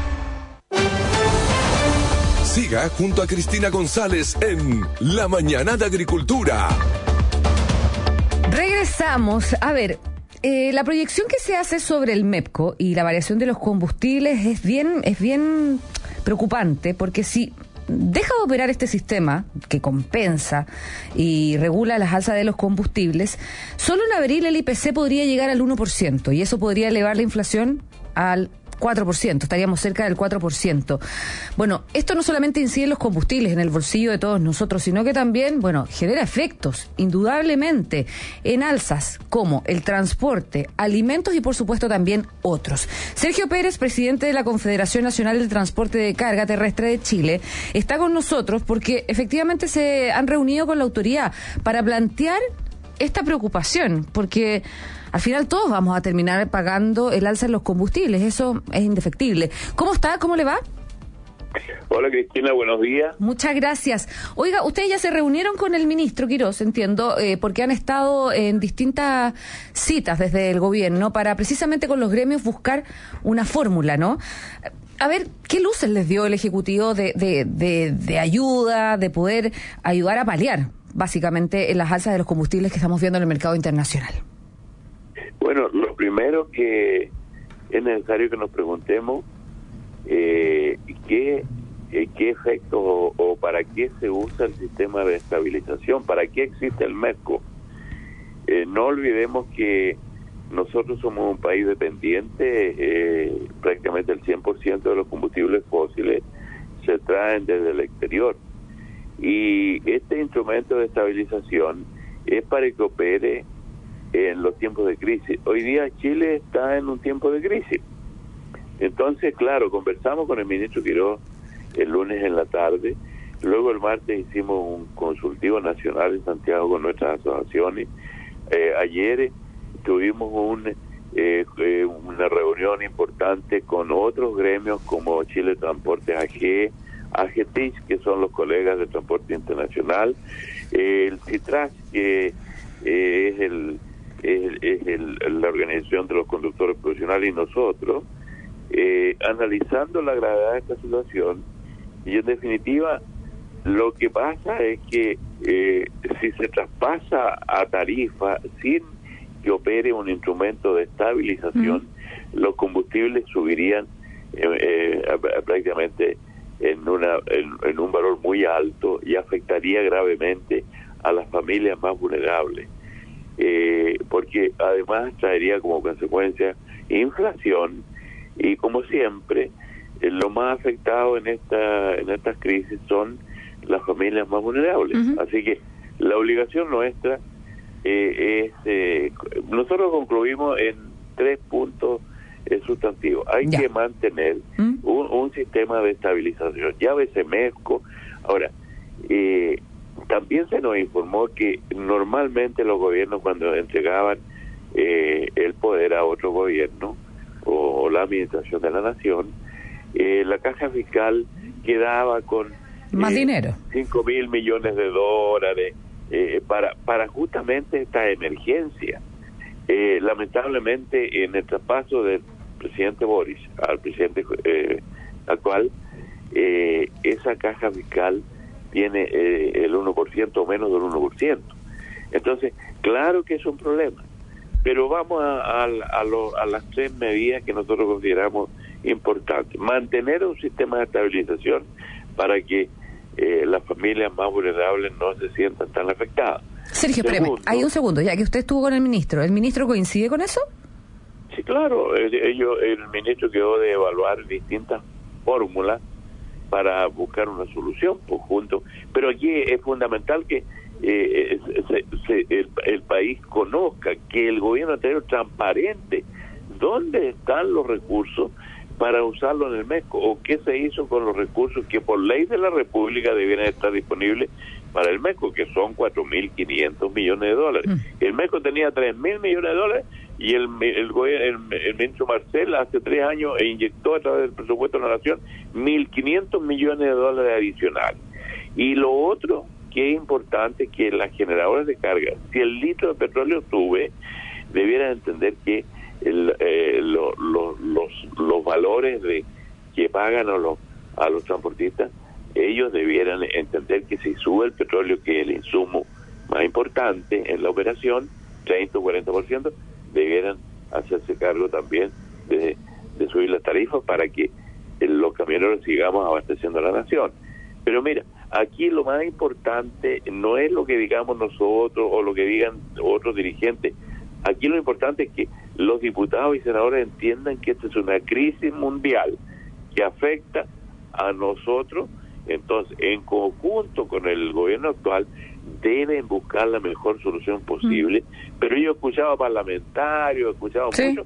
Siga junto a Cristina González en La Mañana de Agricultura. Regresamos. A ver, eh, la proyección que se hace sobre el MEPCO y la variación de los combustibles es bien, es bien preocupante, porque si deja de operar este sistema que compensa y regula las alzas de los combustibles, solo en abril el I P C podría llegar al uno por ciento y eso podría elevar la inflación al cuatro por ciento, estaríamos cerca del cuatro por ciento. Bueno, esto no solamente incide en los combustibles, en el bolsillo de todos nosotros, sino que también, bueno, genera efectos, indudablemente, en alzas como el transporte, alimentos y por supuesto también otros. Sergio Pérez, presidente de la Confederación Nacional del Transporte de Carga Terrestre de Chile, está con nosotros porque efectivamente se han reunido con la autoridad para plantear esta preocupación, porque al final todos vamos a terminar pagando el alza en los combustibles, eso es indefectible. ¿Cómo está? ¿Cómo le va? Hola Cristina, buenos días. Muchas gracias. Oiga, ustedes ya se reunieron con el ministro Quirós, entiendo, eh, porque han estado en distintas citas desde el gobierno para precisamente con los gremios buscar una fórmula, ¿no? A ver, ¿qué luces les dio el Ejecutivo de, de, de, de ayuda, de poder ayudar a paliar básicamente en las alzas de los combustibles que estamos viendo en el mercado internacional? Bueno, lo primero que es necesario que nos preguntemos Eh, ¿qué, eh, qué efectos o, o para qué se usa el sistema de estabilización? ¿Para qué existe el MESCO? Eh, no olvidemos que nosotros somos un país dependiente, eh, prácticamente el cien por ciento de los combustibles fósiles se traen desde el exterior. Y este instrumento de estabilización es para que opere en los tiempos de crisis. Hoy día Chile está en un tiempo de crisis. Entonces, claro, conversamos con el ministro Quirós el lunes en la tarde, luego el martes hicimos un consultivo nacional en Santiago con nuestras asociaciones, eh, ayer tuvimos un, eh, eh, una reunión importante con otros gremios como Chile Transportes A G, A G T I C, que son los colegas de Transporte Internacional, eh, el CITRAS, que eh, es, el, es, es el, la organización de los conductores profesionales, y nosotros, Eh, analizando la gravedad de esta situación. Y en definitiva lo que pasa es que eh, si se traspasa a tarifa sin que opere un instrumento de estabilización, mm. los combustibles subirían eh, eh, prácticamente en, una, en, en un valor muy alto y afectaría gravemente a las familias más vulnerables, eh, porque además traería como consecuencia inflación. Y como siempre, eh, lo más afectado en esta en estas crisis son las familias más vulnerables. Uh-huh. Así que la obligación nuestra eh, es... Eh, nosotros concluimos en tres puntos eh, sustantivos. Hay ya. que mantener uh-huh. un, un sistema de estabilización. Llámese MESCO. Ahora, eh, también se nos informó que normalmente los gobiernos, cuando entregaban eh, el poder a otro gobierno, o la administración de la nación, eh, la caja fiscal quedaba con más eh, dinero, cinco mil millones de dólares eh, para para justamente esta emergencia. Eh, lamentablemente, en el traspaso del presidente Boris al presidente eh, actual, eh, esa caja fiscal tiene eh, el uno por ciento o menos del uno por ciento. Entonces, claro que es un problema. Pero vamos a, a, a, lo, a las tres medidas que nosotros consideramos importantes. Mantener un sistema de estabilización para que eh, las familias más vulnerables no se sientan tan afectadas. Sergio, espérame, hay un segundo, ya que usted estuvo con el ministro. ¿El ministro coincide con eso? Sí, claro. Ellos, el ministro quedó de evaluar distintas fórmulas para buscar una solución pues, juntos. Pero aquí es fundamental que Eh, se, se, el, el país conozca, que el gobierno anterior transparente dónde están los recursos para usarlo en el MESCO, o qué se hizo con los recursos que por ley de la República debieran estar disponibles para el MESCO, que son cuatro mil quinientos millones de dólares. Mm. El MESCO tenía tres mil millones de dólares y el, el, el, el ministro Marcel hace tres años inyectó a través del presupuesto de la Nación mil quinientos millones de dólares adicionales. Y lo otro que es importante, que las generadoras de carga, si el litro de petróleo sube, debieran entender que el, eh, lo, lo, los los valores de que pagan a los a los transportistas, ellos debieran entender que si sube el petróleo, que es el insumo más importante en la operación, treinta o cuarenta por ciento, debieran hacerse cargo también de, de subir las tarifas para que los camioneros sigamos abasteciendo a la nación. Pero mira, aquí lo más importante no es lo que digamos nosotros o lo que digan otros dirigentes. Aquí lo importante es que los diputados y senadores entiendan que esta es una crisis mundial que afecta a nosotros. Entonces, en conjunto con el gobierno actual, deben buscar la mejor solución posible. Mm. Pero yo he escuchado parlamentarios, he escuchado ¿Sí? mucho,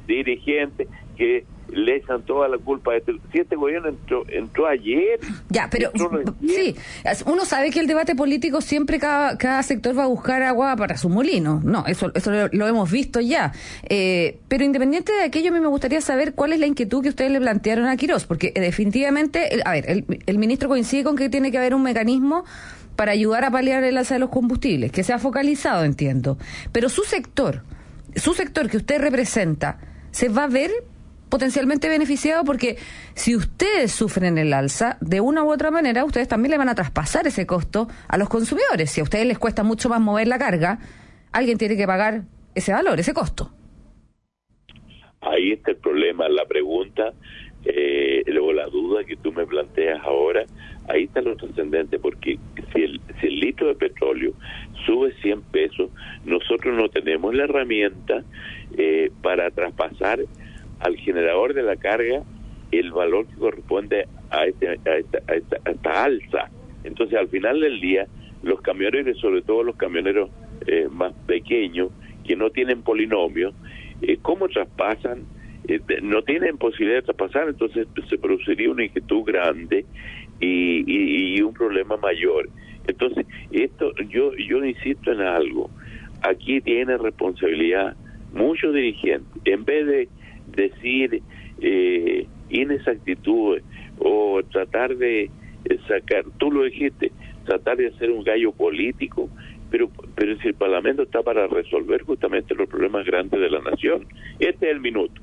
dirigentes que le echan toda la culpa a este. Si este gobierno entró, entró ayer. Ya, pero sí, uno sabe que el debate político siempre cada, cada sector va a buscar agua para su molino. No, eso eso lo, lo hemos visto ya. Eh, pero independiente de aquello, a mí me gustaría saber cuál es la inquietud que ustedes le plantearon a Quirós, porque eh, definitivamente, el, a ver, el, el ministro coincide con que tiene que haber un mecanismo para ayudar a paliar el alza de los combustibles, que sea focalizado, entiendo. Pero su sector, su sector que usted representa, ¿se va a ver potencialmente beneficiado? Porque si ustedes sufren el alza, de una u otra manera, ustedes también le van a traspasar ese costo a los consumidores. Si a ustedes les cuesta mucho más mover la carga, alguien tiene que pagar ese valor, ese costo. Ahí está el problema, la pregunta, eh, luego la duda que tú me planteas ahora, ahí está lo trascendente, porque si el, si el litro de petróleo sube cien pesos, nosotros no tenemos la herramienta eh, para traspasar al generador de la carga el valor que corresponde a, este, a, esta, a, esta, a esta alza. Entonces, al final del día, los camioneros, sobre todo los camioneros eh, más pequeños, que no tienen polinomio, eh, ¿cómo traspasan? Eh, no tienen posibilidad de traspasar, entonces se produciría una inquietud grande y, y, y un problema mayor. Entonces, esto yo yo insisto en algo. Aquí tiene responsabilidad muchos dirigentes. En vez de decir eh, inexactitudes o tratar de sacar, tú lo dijiste, tratar de hacer un gallo político, pero pero si el Parlamento está para resolver justamente los problemas grandes de la nación. Este es el minuto.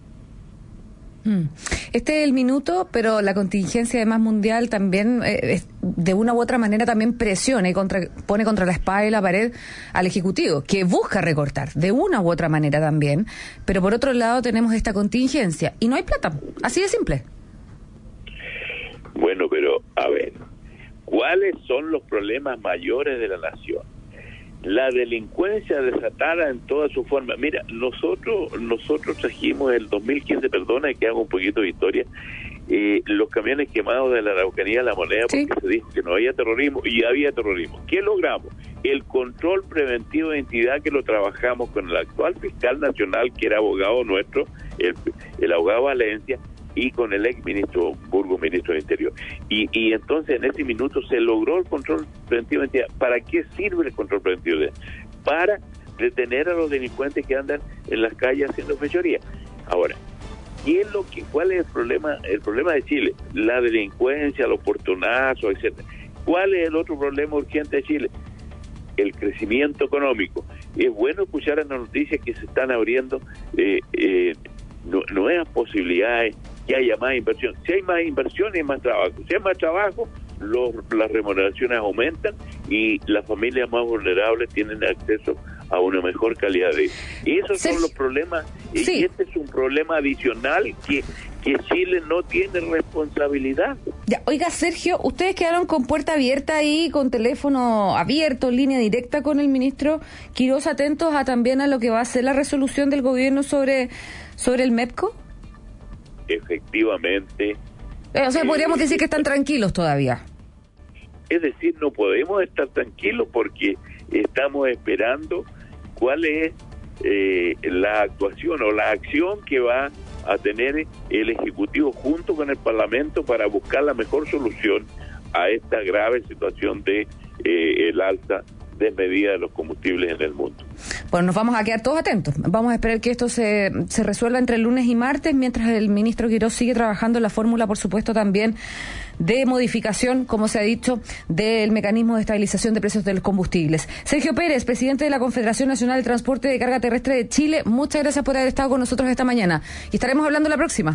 Este es el minuto, pero la contingencia además mundial también eh, es, de una u otra manera también presiona y contra, pone contra la espada y la pared al Ejecutivo, que busca recortar de una u otra manera también, pero por otro lado tenemos esta contingencia y no hay plata, así de simple. Bueno, pero a ver, ¿cuáles son los problemas mayores de la nación? La delincuencia desatada en toda su forma. Mira, nosotros nosotros trajimos el dos mil quince, perdona que hago un poquito de historia, eh, los camiones quemados de la Araucanía, La Moneda, porque sí, se dijo que no había terrorismo, y había terrorismo. ¿Qué logramos? El control preventivo de identidad, que lo trabajamos con el actual fiscal nacional, que era abogado nuestro, el, el abogado Valencia, y con el ex ministro Burgos, ministro del Interior. Y, y entonces en ese minuto se logró el control preventivo de identidad. ¿Para qué sirve el control preventivo de identidad? Para detener a los delincuentes que andan en las calles haciendo fechoría. Ahora, ¿qué es lo que, cuál es el problema, el problema de Chile? La delincuencia, los portonazos, etcétera. ¿Cuál es el otro problema urgente de Chile? El crecimiento económico. Es bueno escuchar en las noticias que se están abriendo eh, eh, nuevas posibilidades, que haya más inversión. Si hay más inversión, hay más trabajo. Si hay más trabajo, los, las remuneraciones aumentan y las familias más vulnerables tienen acceso a una mejor calidad de vida. Y esos sí. son los problemas, sí. y este es un problema adicional que, que Chile no tiene responsabilidad. Ya, oiga, Sergio, ustedes quedaron con puerta abierta ahí, con teléfono abierto, línea directa con el ministro Quirós, atentos a también a lo que va a ser la resolución del gobierno sobre, sobre el MEPCO. Efectivamente. Eh, o sea, podríamos eh, decir que están tranquilos todavía. Es decir, no podemos estar tranquilos porque estamos esperando cuál es eh, la actuación o la acción que va a tener el Ejecutivo junto con el Parlamento para buscar la mejor solución a esta grave situación de eh, el alza desmedida de los combustibles en el mundo. Bueno, nos vamos a quedar todos atentos. Vamos a esperar que esto se, se resuelva entre el lunes y martes, mientras el ministro Quirós sigue trabajando en la fórmula, por supuesto, también de modificación, como se ha dicho, del mecanismo de estabilización de precios de los combustibles. Sergio Pérez, presidente de la Confederación Nacional de Transporte de Carga Terrestre de Chile, muchas gracias por haber estado con nosotros esta mañana. Y estaremos hablando la próxima.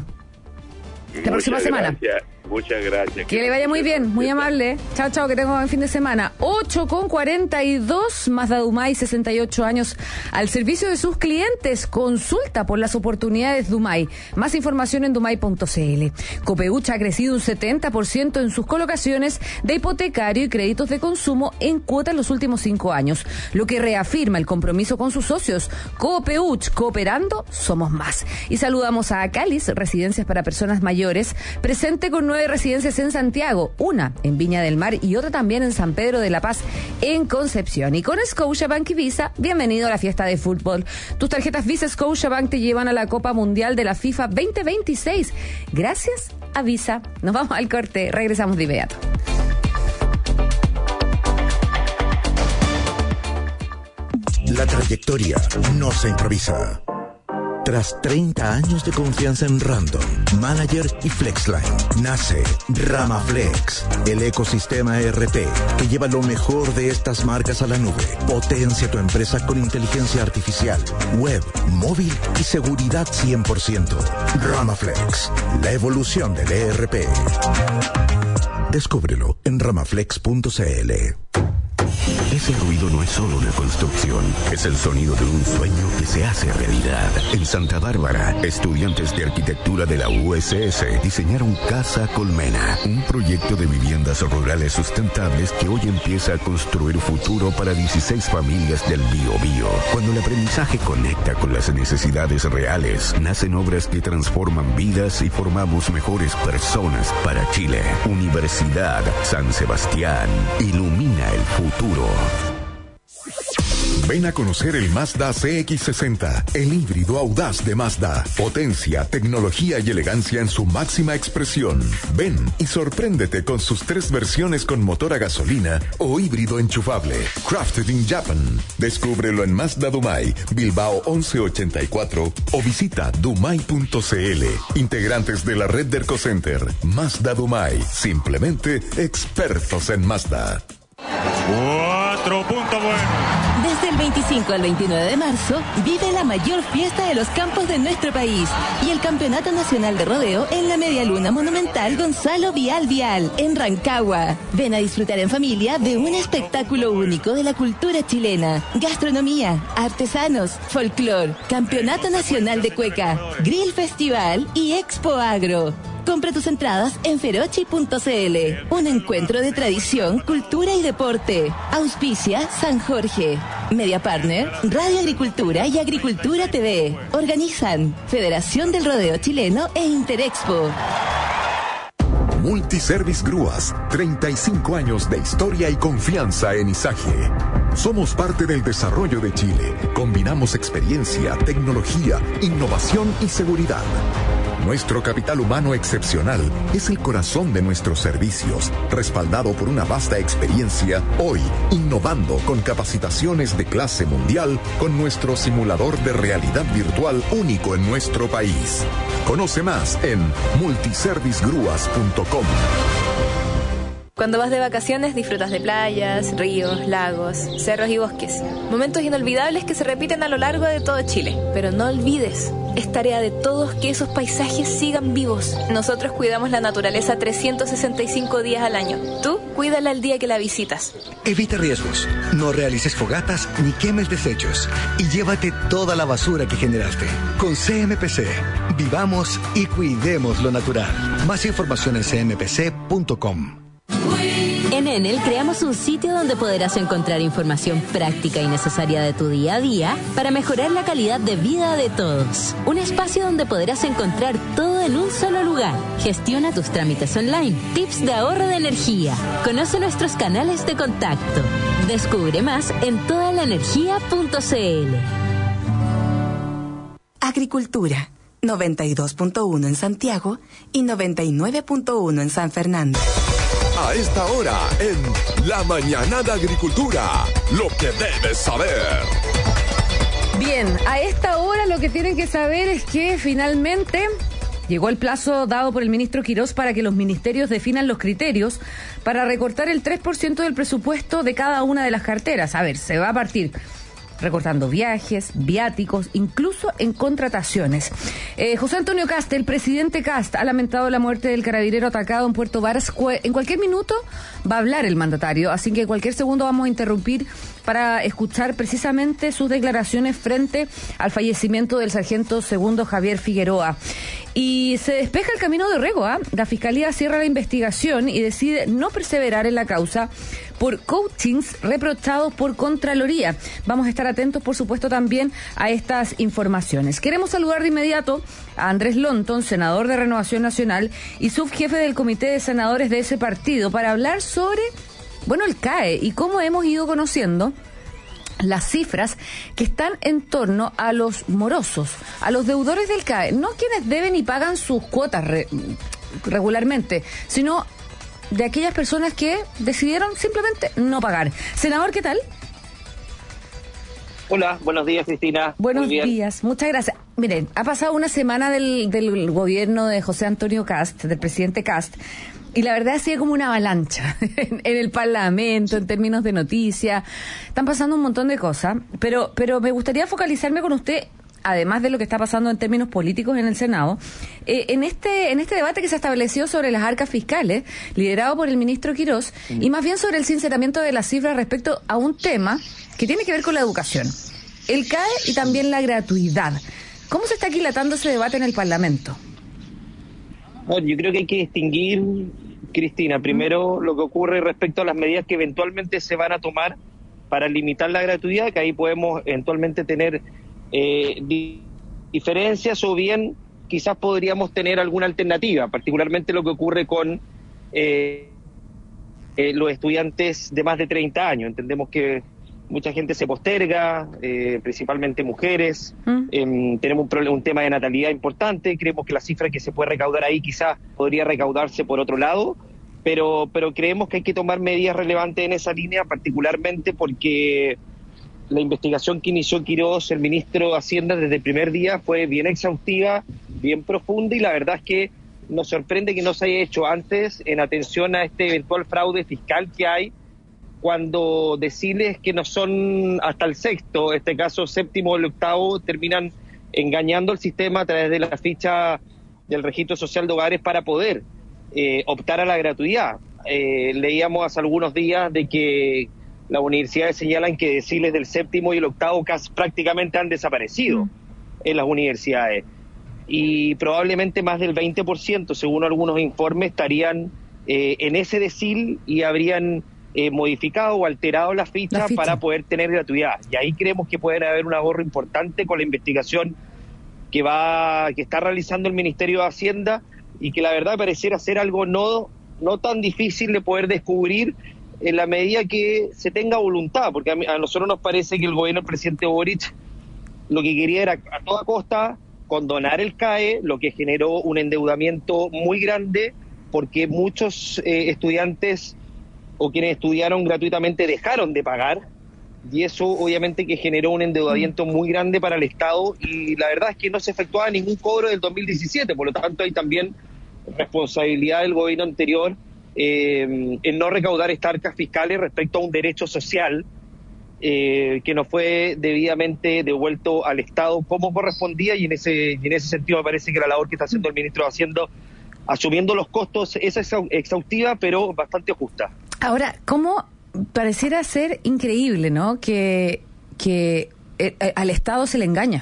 La muchas próxima semana. Gracias, muchas gracias. Que le vaya muy bien, muy amable. Chao, chao, que tenga un buen fin de semana. ocho con cuarenta y dos, Mazda Dumay, sesenta y ocho años al servicio de sus clientes. Consulta por las oportunidades Dumay. Más información en dumay punto c l. Copeuch ha crecido un setenta por ciento en sus colocaciones de hipotecario y créditos de consumo en cuota en los últimos cinco años, lo que reafirma el compromiso con sus socios. Copeuch, cooperando, somos más. Y saludamos a Acalis, residencias para personas mayores, presente con nueve nueve residencias en Santiago, una en Viña del Mar y otra también en San Pedro de la Paz, en Concepción. Y con Scotiabank y Visa, bienvenido a la fiesta de fútbol. Tus tarjetas Visa Scotiabank te llevan a la Copa Mundial de la FIFA veinte veintiséis. Gracias a Visa. Nos vamos al corte, regresamos de inmediato. La trayectoria no se improvisa. Tras treinta años de confianza en Random, Manager y Flexline, nace Ramaflex, el ecosistema E R P que lleva lo mejor de estas marcas a la nube. Potencia tu empresa con inteligencia artificial, web, móvil y seguridad cien por ciento. Ramaflex, la evolución del E R P. Descúbrelo en ramaflex punto c l. Ese ruido no es solo una construcción, es el sonido de un sueño que se hace realidad. En Santa Bárbara, estudiantes de arquitectura de la U S S diseñaron Casa Colmena, un proyecto de viviendas rurales sustentables que hoy empieza a construir futuro para dieciséis familias del Biobío. Cuando el aprendizaje conecta con las necesidades reales, nacen obras que transforman vidas y formamos mejores personas para Chile. Universidad San Sebastián, ilumina el futuro. Ven a conocer el Mazda C X sesenta, el híbrido audaz de Mazda. Potencia, tecnología y elegancia en su máxima expresión. Ven y sorpréndete con sus tres versiones con motor a gasolina o híbrido enchufable. Crafted in Japan. Descúbrelo en Mazda Dumay, Bilbao once ochenta y cuatro o visita dumay punto c l. Integrantes de la red de Ercocenter. Mazda Dumay. Simplemente expertos en Mazda. Cuatro puntos buenos. Desde el veinticinco al veintinueve de marzo, vive la mayor fiesta de los campos de nuestro país y el Campeonato Nacional de Rodeo en la Medialuna Monumental Gonzalo Vial Vial, en Rancagua. Ven a disfrutar en familia de un espectáculo único de la cultura chilena, gastronomía, artesanos, folclor, Campeonato Nacional de Cueca, Grill Festival y Expo Agro. Compra tus entradas en ferochi punto c l. Un encuentro de tradición, cultura y deporte. Auspicia San Jorge. Media Partner, Radio Agricultura y Agricultura T V. Organizan Federación del Rodeo Chileno e Interexpo. Multiservice Grúas, treinta y cinco años de historia y confianza en Izaje. Somos parte del desarrollo de Chile. Combinamos experiencia, tecnología, innovación y seguridad. Nuestro capital humano excepcional es el corazón de nuestros servicios, respaldado por una vasta experiencia, hoy innovando con capacitaciones de clase mundial con nuestro simulador de realidad virtual único en nuestro país. Conoce más en multiservice grúas punto com. Cuando vas de vacaciones disfrutas de playas, ríos, lagos, cerros y bosques. Momentos inolvidables que se repiten a lo largo de todo Chile. Pero no olvides, es tarea de todos que esos paisajes sigan vivos. Nosotros cuidamos la naturaleza trescientos sesenta y cinco días al año. Tú, cuídala el día que la visitas. Evita riesgos, no realices fogatas ni quemes desechos. Y llévate toda la basura que generaste. Con C M P C, vivamos y cuidemos lo natural. Más información en c m p c punto com. En Enel creamos un sitio donde podrás encontrar información práctica y necesaria de tu día a día para mejorar la calidad de vida de todos. Un espacio donde podrás encontrar todo en un solo lugar. Gestiona tus trámites online, tips de ahorro de energía. Conoce nuestros canales de contacto. Descubre más en toda la energía punto c l. Agricultura, noventa y dos punto uno en Santiago y noventa y nueve punto uno en San Fernando. A esta hora, en La Mañana de Agricultura, lo que debes saber. Bien, a esta hora lo que tienen que saber es que finalmente llegó el plazo dado por el ministro Quirós para que los ministerios definan los criterios para recortar el tres por ciento del presupuesto de cada una de las carteras. A ver, se va a partir recortando viajes, viáticos, incluso en contrataciones. Eh, José Antonio Cast, el presidente Cast, ha lamentado la muerte del carabinero atacado en Puerto Varas. En cualquier minuto va a hablar el mandatario, así que en cualquier segundo vamos a interrumpir para escuchar precisamente sus declaraciones frente al fallecimiento del sargento segundo Javier Figueroa. Y se despeja el camino de Rego, ¿eh? La Fiscalía cierra la investigación y decide no perseverar en la causa por coachings reprochados por Contraloría. Vamos a estar atentos, por supuesto, también a estas informaciones. Queremos saludar de inmediato a Andrés Lonton, senador de Renovación Nacional y subjefe del Comité de Senadores de ese partido, para hablar sobre, bueno, el C A E y cómo hemos ido conociendo las cifras que están en torno a los morosos, a los deudores del C A E, no quienes deben y pagan sus cuotas re, regularmente, sino de aquellas personas que decidieron simplemente no pagar. Senador, ¿qué tal? Hola, buenos días, Cristina. Buenos días, muchas gracias. Miren, ha pasado una semana del, del gobierno de José Antonio Kast, del presidente Kast, y la verdad ha sido como una avalancha en, en el Parlamento, en términos de noticias. Están pasando un montón de cosas, pero, pero me gustaría focalizarme con usted, además de lo que está pasando en términos políticos en el Senado, eh, en este en este debate que se estableció sobre las arcas fiscales, liderado por el ministro Quirós, mm. y más bien sobre el sinceramiento de las cifras respecto a un tema que tiene que ver con la educación, el C A E y también la gratuidad. ¿Cómo se está aquilatando ese debate en el Parlamento? Bueno, yo creo que hay que distinguir, Cristina, primero lo que ocurre respecto a las medidas que eventualmente se van a tomar para limitar la gratuidad, que ahí podemos eventualmente tener eh, di- diferencias o bien quizás podríamos tener alguna alternativa, particularmente lo que ocurre con eh, eh, los estudiantes de más de treinta años. Entendemos que mucha gente se posterga, eh, principalmente mujeres. Mm. Eh, tenemos un, problema, un tema de natalidad importante. Creemos que la cifra que se puede recaudar ahí quizás podría recaudarse por otro lado, pero, pero creemos que hay que tomar medidas relevantes en esa línea, particularmente porque la investigación que inició Quirós, el ministro de Hacienda, desde el primer día fue bien exhaustiva, bien profunda, y la verdad es que nos sorprende que no se haya hecho antes en atención a este eventual fraude fiscal que hay, cuando decirles que no son hasta el sexto, en este caso séptimo o el octavo, terminan engañando al sistema a través de la ficha del registro social de hogares para poder eh, optar a la gratuidad. Eh, leíamos hace algunos días de que las universidades señalan que deciles del séptimo y el octavo casi prácticamente han desaparecido mm. en las universidades, y probablemente más del veinte por ciento, según algunos informes, estarían eh, en ese decil y habrían Eh, modificado o alterado la ficha, la ficha para poder tener gratuidad. Y ahí creemos que puede haber un ahorro importante con la investigación que va que está realizando el Ministerio de Hacienda, y que la verdad pareciera ser algo no, no tan difícil de poder descubrir en la medida que se tenga voluntad, porque a, mí, a nosotros nos parece que el gobierno del presidente Boric lo que quería era a toda costa condonar el C A E, lo que generó un endeudamiento muy grande, porque muchos eh, estudiantes o quienes estudiaron gratuitamente dejaron de pagar, y eso obviamente que generó un endeudamiento muy grande para el Estado, y la verdad es que no se efectuaba ningún cobro del dos mil diecisiete, por lo tanto hay también responsabilidad del gobierno anterior eh, en no recaudar estas arcas fiscales respecto a un derecho social eh, que no fue debidamente devuelto al Estado como correspondía, y en ese, y en ese sentido me parece que la labor que está haciendo el ministro de Hacienda, asumiendo los costos, es exhaustiva, pero bastante justa. Ahora, ¿cómo pareciera ser increíble, ¿no? Que, que eh, al Estado se le engaña.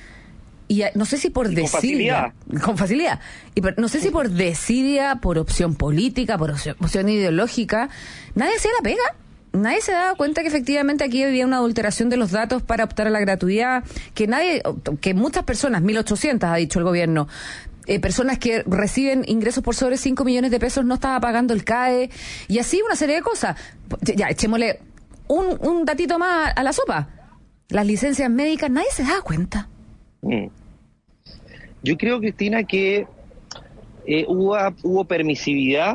Y a, no sé si por y desidia. Con facilidad. Con facilidad. Y por, no sé si por desidia, por opción política, por opción, opción ideológica. Nadie se la pega. Nadie se da cuenta que efectivamente aquí había una adulteración de los datos para optar a la gratuidad. Que nadie, que muchas personas, mil ochocientas ha dicho el gobierno, Eh, personas que reciben ingresos por sobre cinco millones de pesos no estaba pagando el C A E, y así una serie de cosas. Ya, echémosle un, un datito más a la sopa. Las licencias médicas, nadie se da cuenta. Mm. Yo creo, Cristina, que eh, hubo, hubo permisividad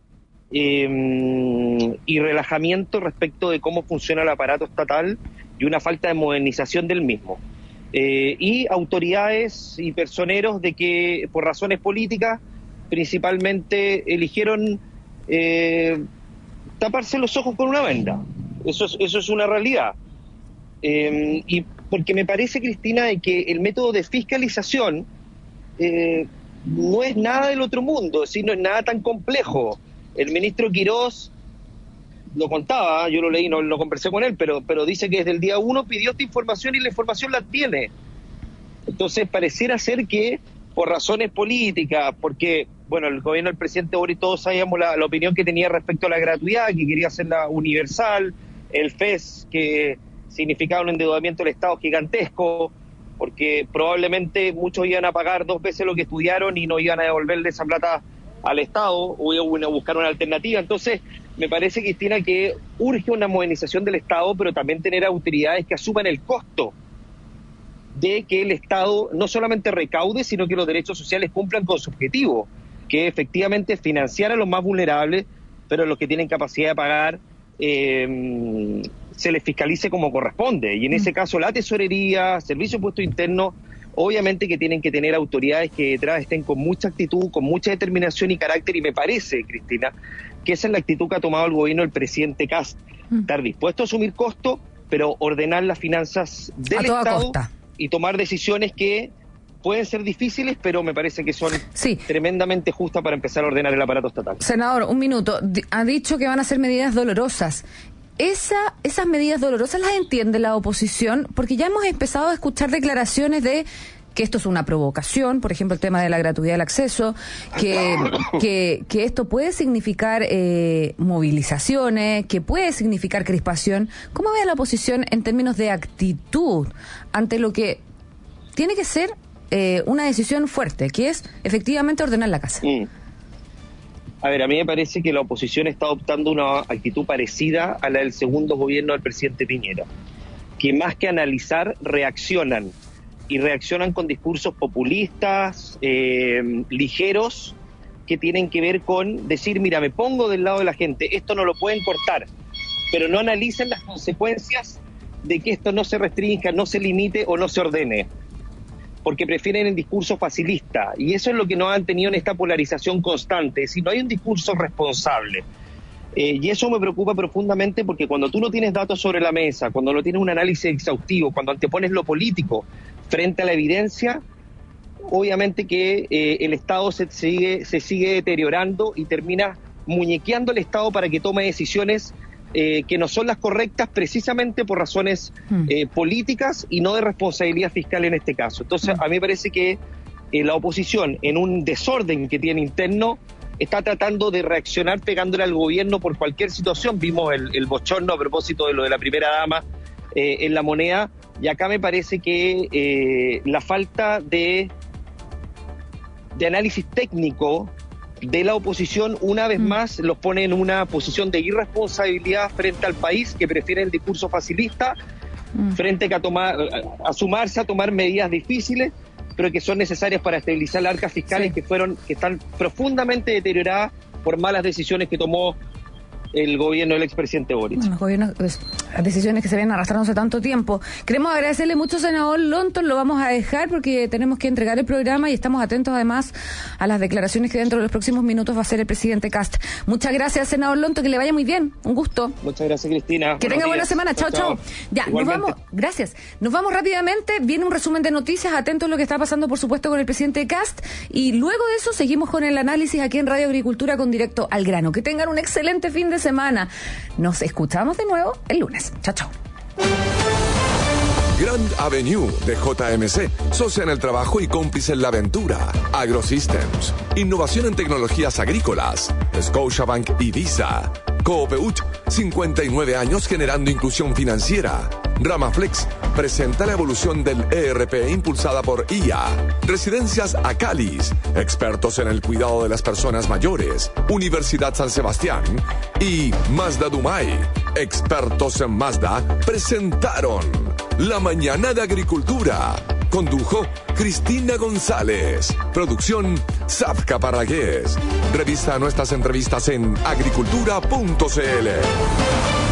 eh, y relajamiento respecto de cómo funciona el aparato estatal, y una falta de modernización del mismo. Eh, y autoridades y personeros de que por razones políticas principalmente eligieron eh, taparse los ojos con una venda. Eso es, eso es una realidad. Eh, y porque me parece, Cristina, de que el método de fiscalización eh, no es nada del otro mundo, es decir, no es nada tan complejo. El ministro Quirós lo contaba, yo lo leí, no lo conversé con él, pero, pero dice que desde el día uno pidió esta información y la información la tiene. Entonces pareciera ser que por razones políticas, porque, bueno, el gobierno del presidente Boric, todos sabíamos la, la opinión que tenía respecto a la gratuidad, que quería hacerla universal, el F E S, que significaba un endeudamiento del Estado gigantesco, porque probablemente muchos iban a pagar dos veces lo que estudiaron y no iban a devolverle esa plata al Estado, o iban a buscar una alternativa. Entonces, me parece, Cristina, que urge una modernización del Estado, pero también tener autoridades que asuman el costo de que el Estado no solamente recaude, sino que los derechos sociales cumplan con su objetivo, que efectivamente financiar a los más vulnerables, pero los que tienen capacidad de pagar, eh, se les fiscalice como corresponde. Y en ese caso la tesorería, Servicio de Impuesto Interno, obviamente que tienen que tener autoridades que detrás estén con mucha actitud, con mucha determinación y carácter, y me parece, Cristina, que esa es la actitud que ha tomado el gobierno del presidente Kast, mm. estar dispuesto a asumir costos, pero ordenar las finanzas del Estado costa. Y tomar decisiones que pueden ser difíciles, pero me parece que son sí. tremendamente justas para empezar a ordenar el aparato estatal. Senador, un minuto. Ha dicho que van a ser medidas dolorosas. Esa, esas medidas dolorosas las entiende la oposición, porque ya hemos empezado a escuchar declaraciones de que esto es una provocación, por ejemplo el tema de la gratuidad del acceso, que, que, que esto puede significar eh, movilizaciones, que puede significar crispación. ¿Cómo ve a la oposición en términos de actitud ante lo que tiene que ser eh, una decisión fuerte, que es efectivamente ordenar la casa? Mm. A ver, a mí me parece que la oposición está adoptando una actitud parecida a la del segundo gobierno del presidente Piñera, que más que analizar, reaccionan, y reaccionan con discursos populistas, eh, ligeros, que tienen que ver con decir, mira, me pongo del lado de la gente, esto no lo pueden cortar, pero no analicen las consecuencias de que esto no se restrinja, no se limite o no se ordene, porque prefieren el discurso facilista, y eso es lo que no han tenido en esta polarización constante, es decir, no hay un discurso responsable. Eh, y eso me preocupa profundamente, porque cuando tú no tienes datos sobre la mesa, cuando no tienes un análisis exhaustivo, cuando antepones lo político frente a la evidencia, obviamente que eh, el Estado se sigue, se sigue deteriorando y termina muñequeando el Estado para que tome decisiones eh, que no son las correctas, precisamente por razones eh, políticas y no de responsabilidad fiscal en este caso. Entonces, a mí me parece que eh, la oposición, en un desorden que tiene interno, está tratando de reaccionar pegándole al gobierno por cualquier situación. Vimos el, el bochorno a propósito de lo de la primera dama eh, en La Moneda, y acá me parece que eh, la falta de, de análisis técnico de la oposición una vez mm. más los pone en una posición de irresponsabilidad frente al país, que prefiere el discurso facilista, mm. frente a, tomar, a sumarse a tomar medidas difíciles, pero que son necesarias para estabilizar las arcas fiscales, sí. que fueron que están profundamente deterioradas por malas decisiones que tomó el gobierno del expresidente Boric. Bueno, los gobiernos, pues, las decisiones que se vienen arrastrando hace tanto tiempo. Queremos agradecerle mucho, senador Lonton, lo vamos a dejar porque tenemos que entregar el programa y estamos atentos además a las declaraciones que dentro de los próximos minutos va a hacer el presidente Kast. Muchas gracias, senador Lonton, que le vaya muy bien, un gusto. Muchas gracias, Cristina. Que Buenos tenga días. Buena semana, chao, chao. chao. Ya, Igualmente. nos vamos, gracias. Nos vamos rápidamente, viene un resumen de noticias, atentos a lo que está pasando, por supuesto, con el presidente Kast, y luego de eso seguimos con el análisis aquí en Radio Agricultura con Directo al Grano. Que tengan un excelente fin de semana. Nos escuchamos de nuevo el lunes. Chao, chao. Grand Avenue de J M C, socia en el trabajo y cómplice en la aventura. AgroSystems, innovación en tecnologías agrícolas. Scotiabank y Visa. Coopeuch, cincuenta y nueve años generando inclusión financiera. Ramaflex presenta la evolución del E R P impulsada por I A. Residencias Acalis, expertos en el cuidado de las personas mayores. Universidad San Sebastián y Mazda Dumay, expertos en Mazda, presentaron La Mañana de Agricultura. Condujo Cristina González. Producción Zafka Parragués. Revisa nuestras entrevistas en agricultura punto c l.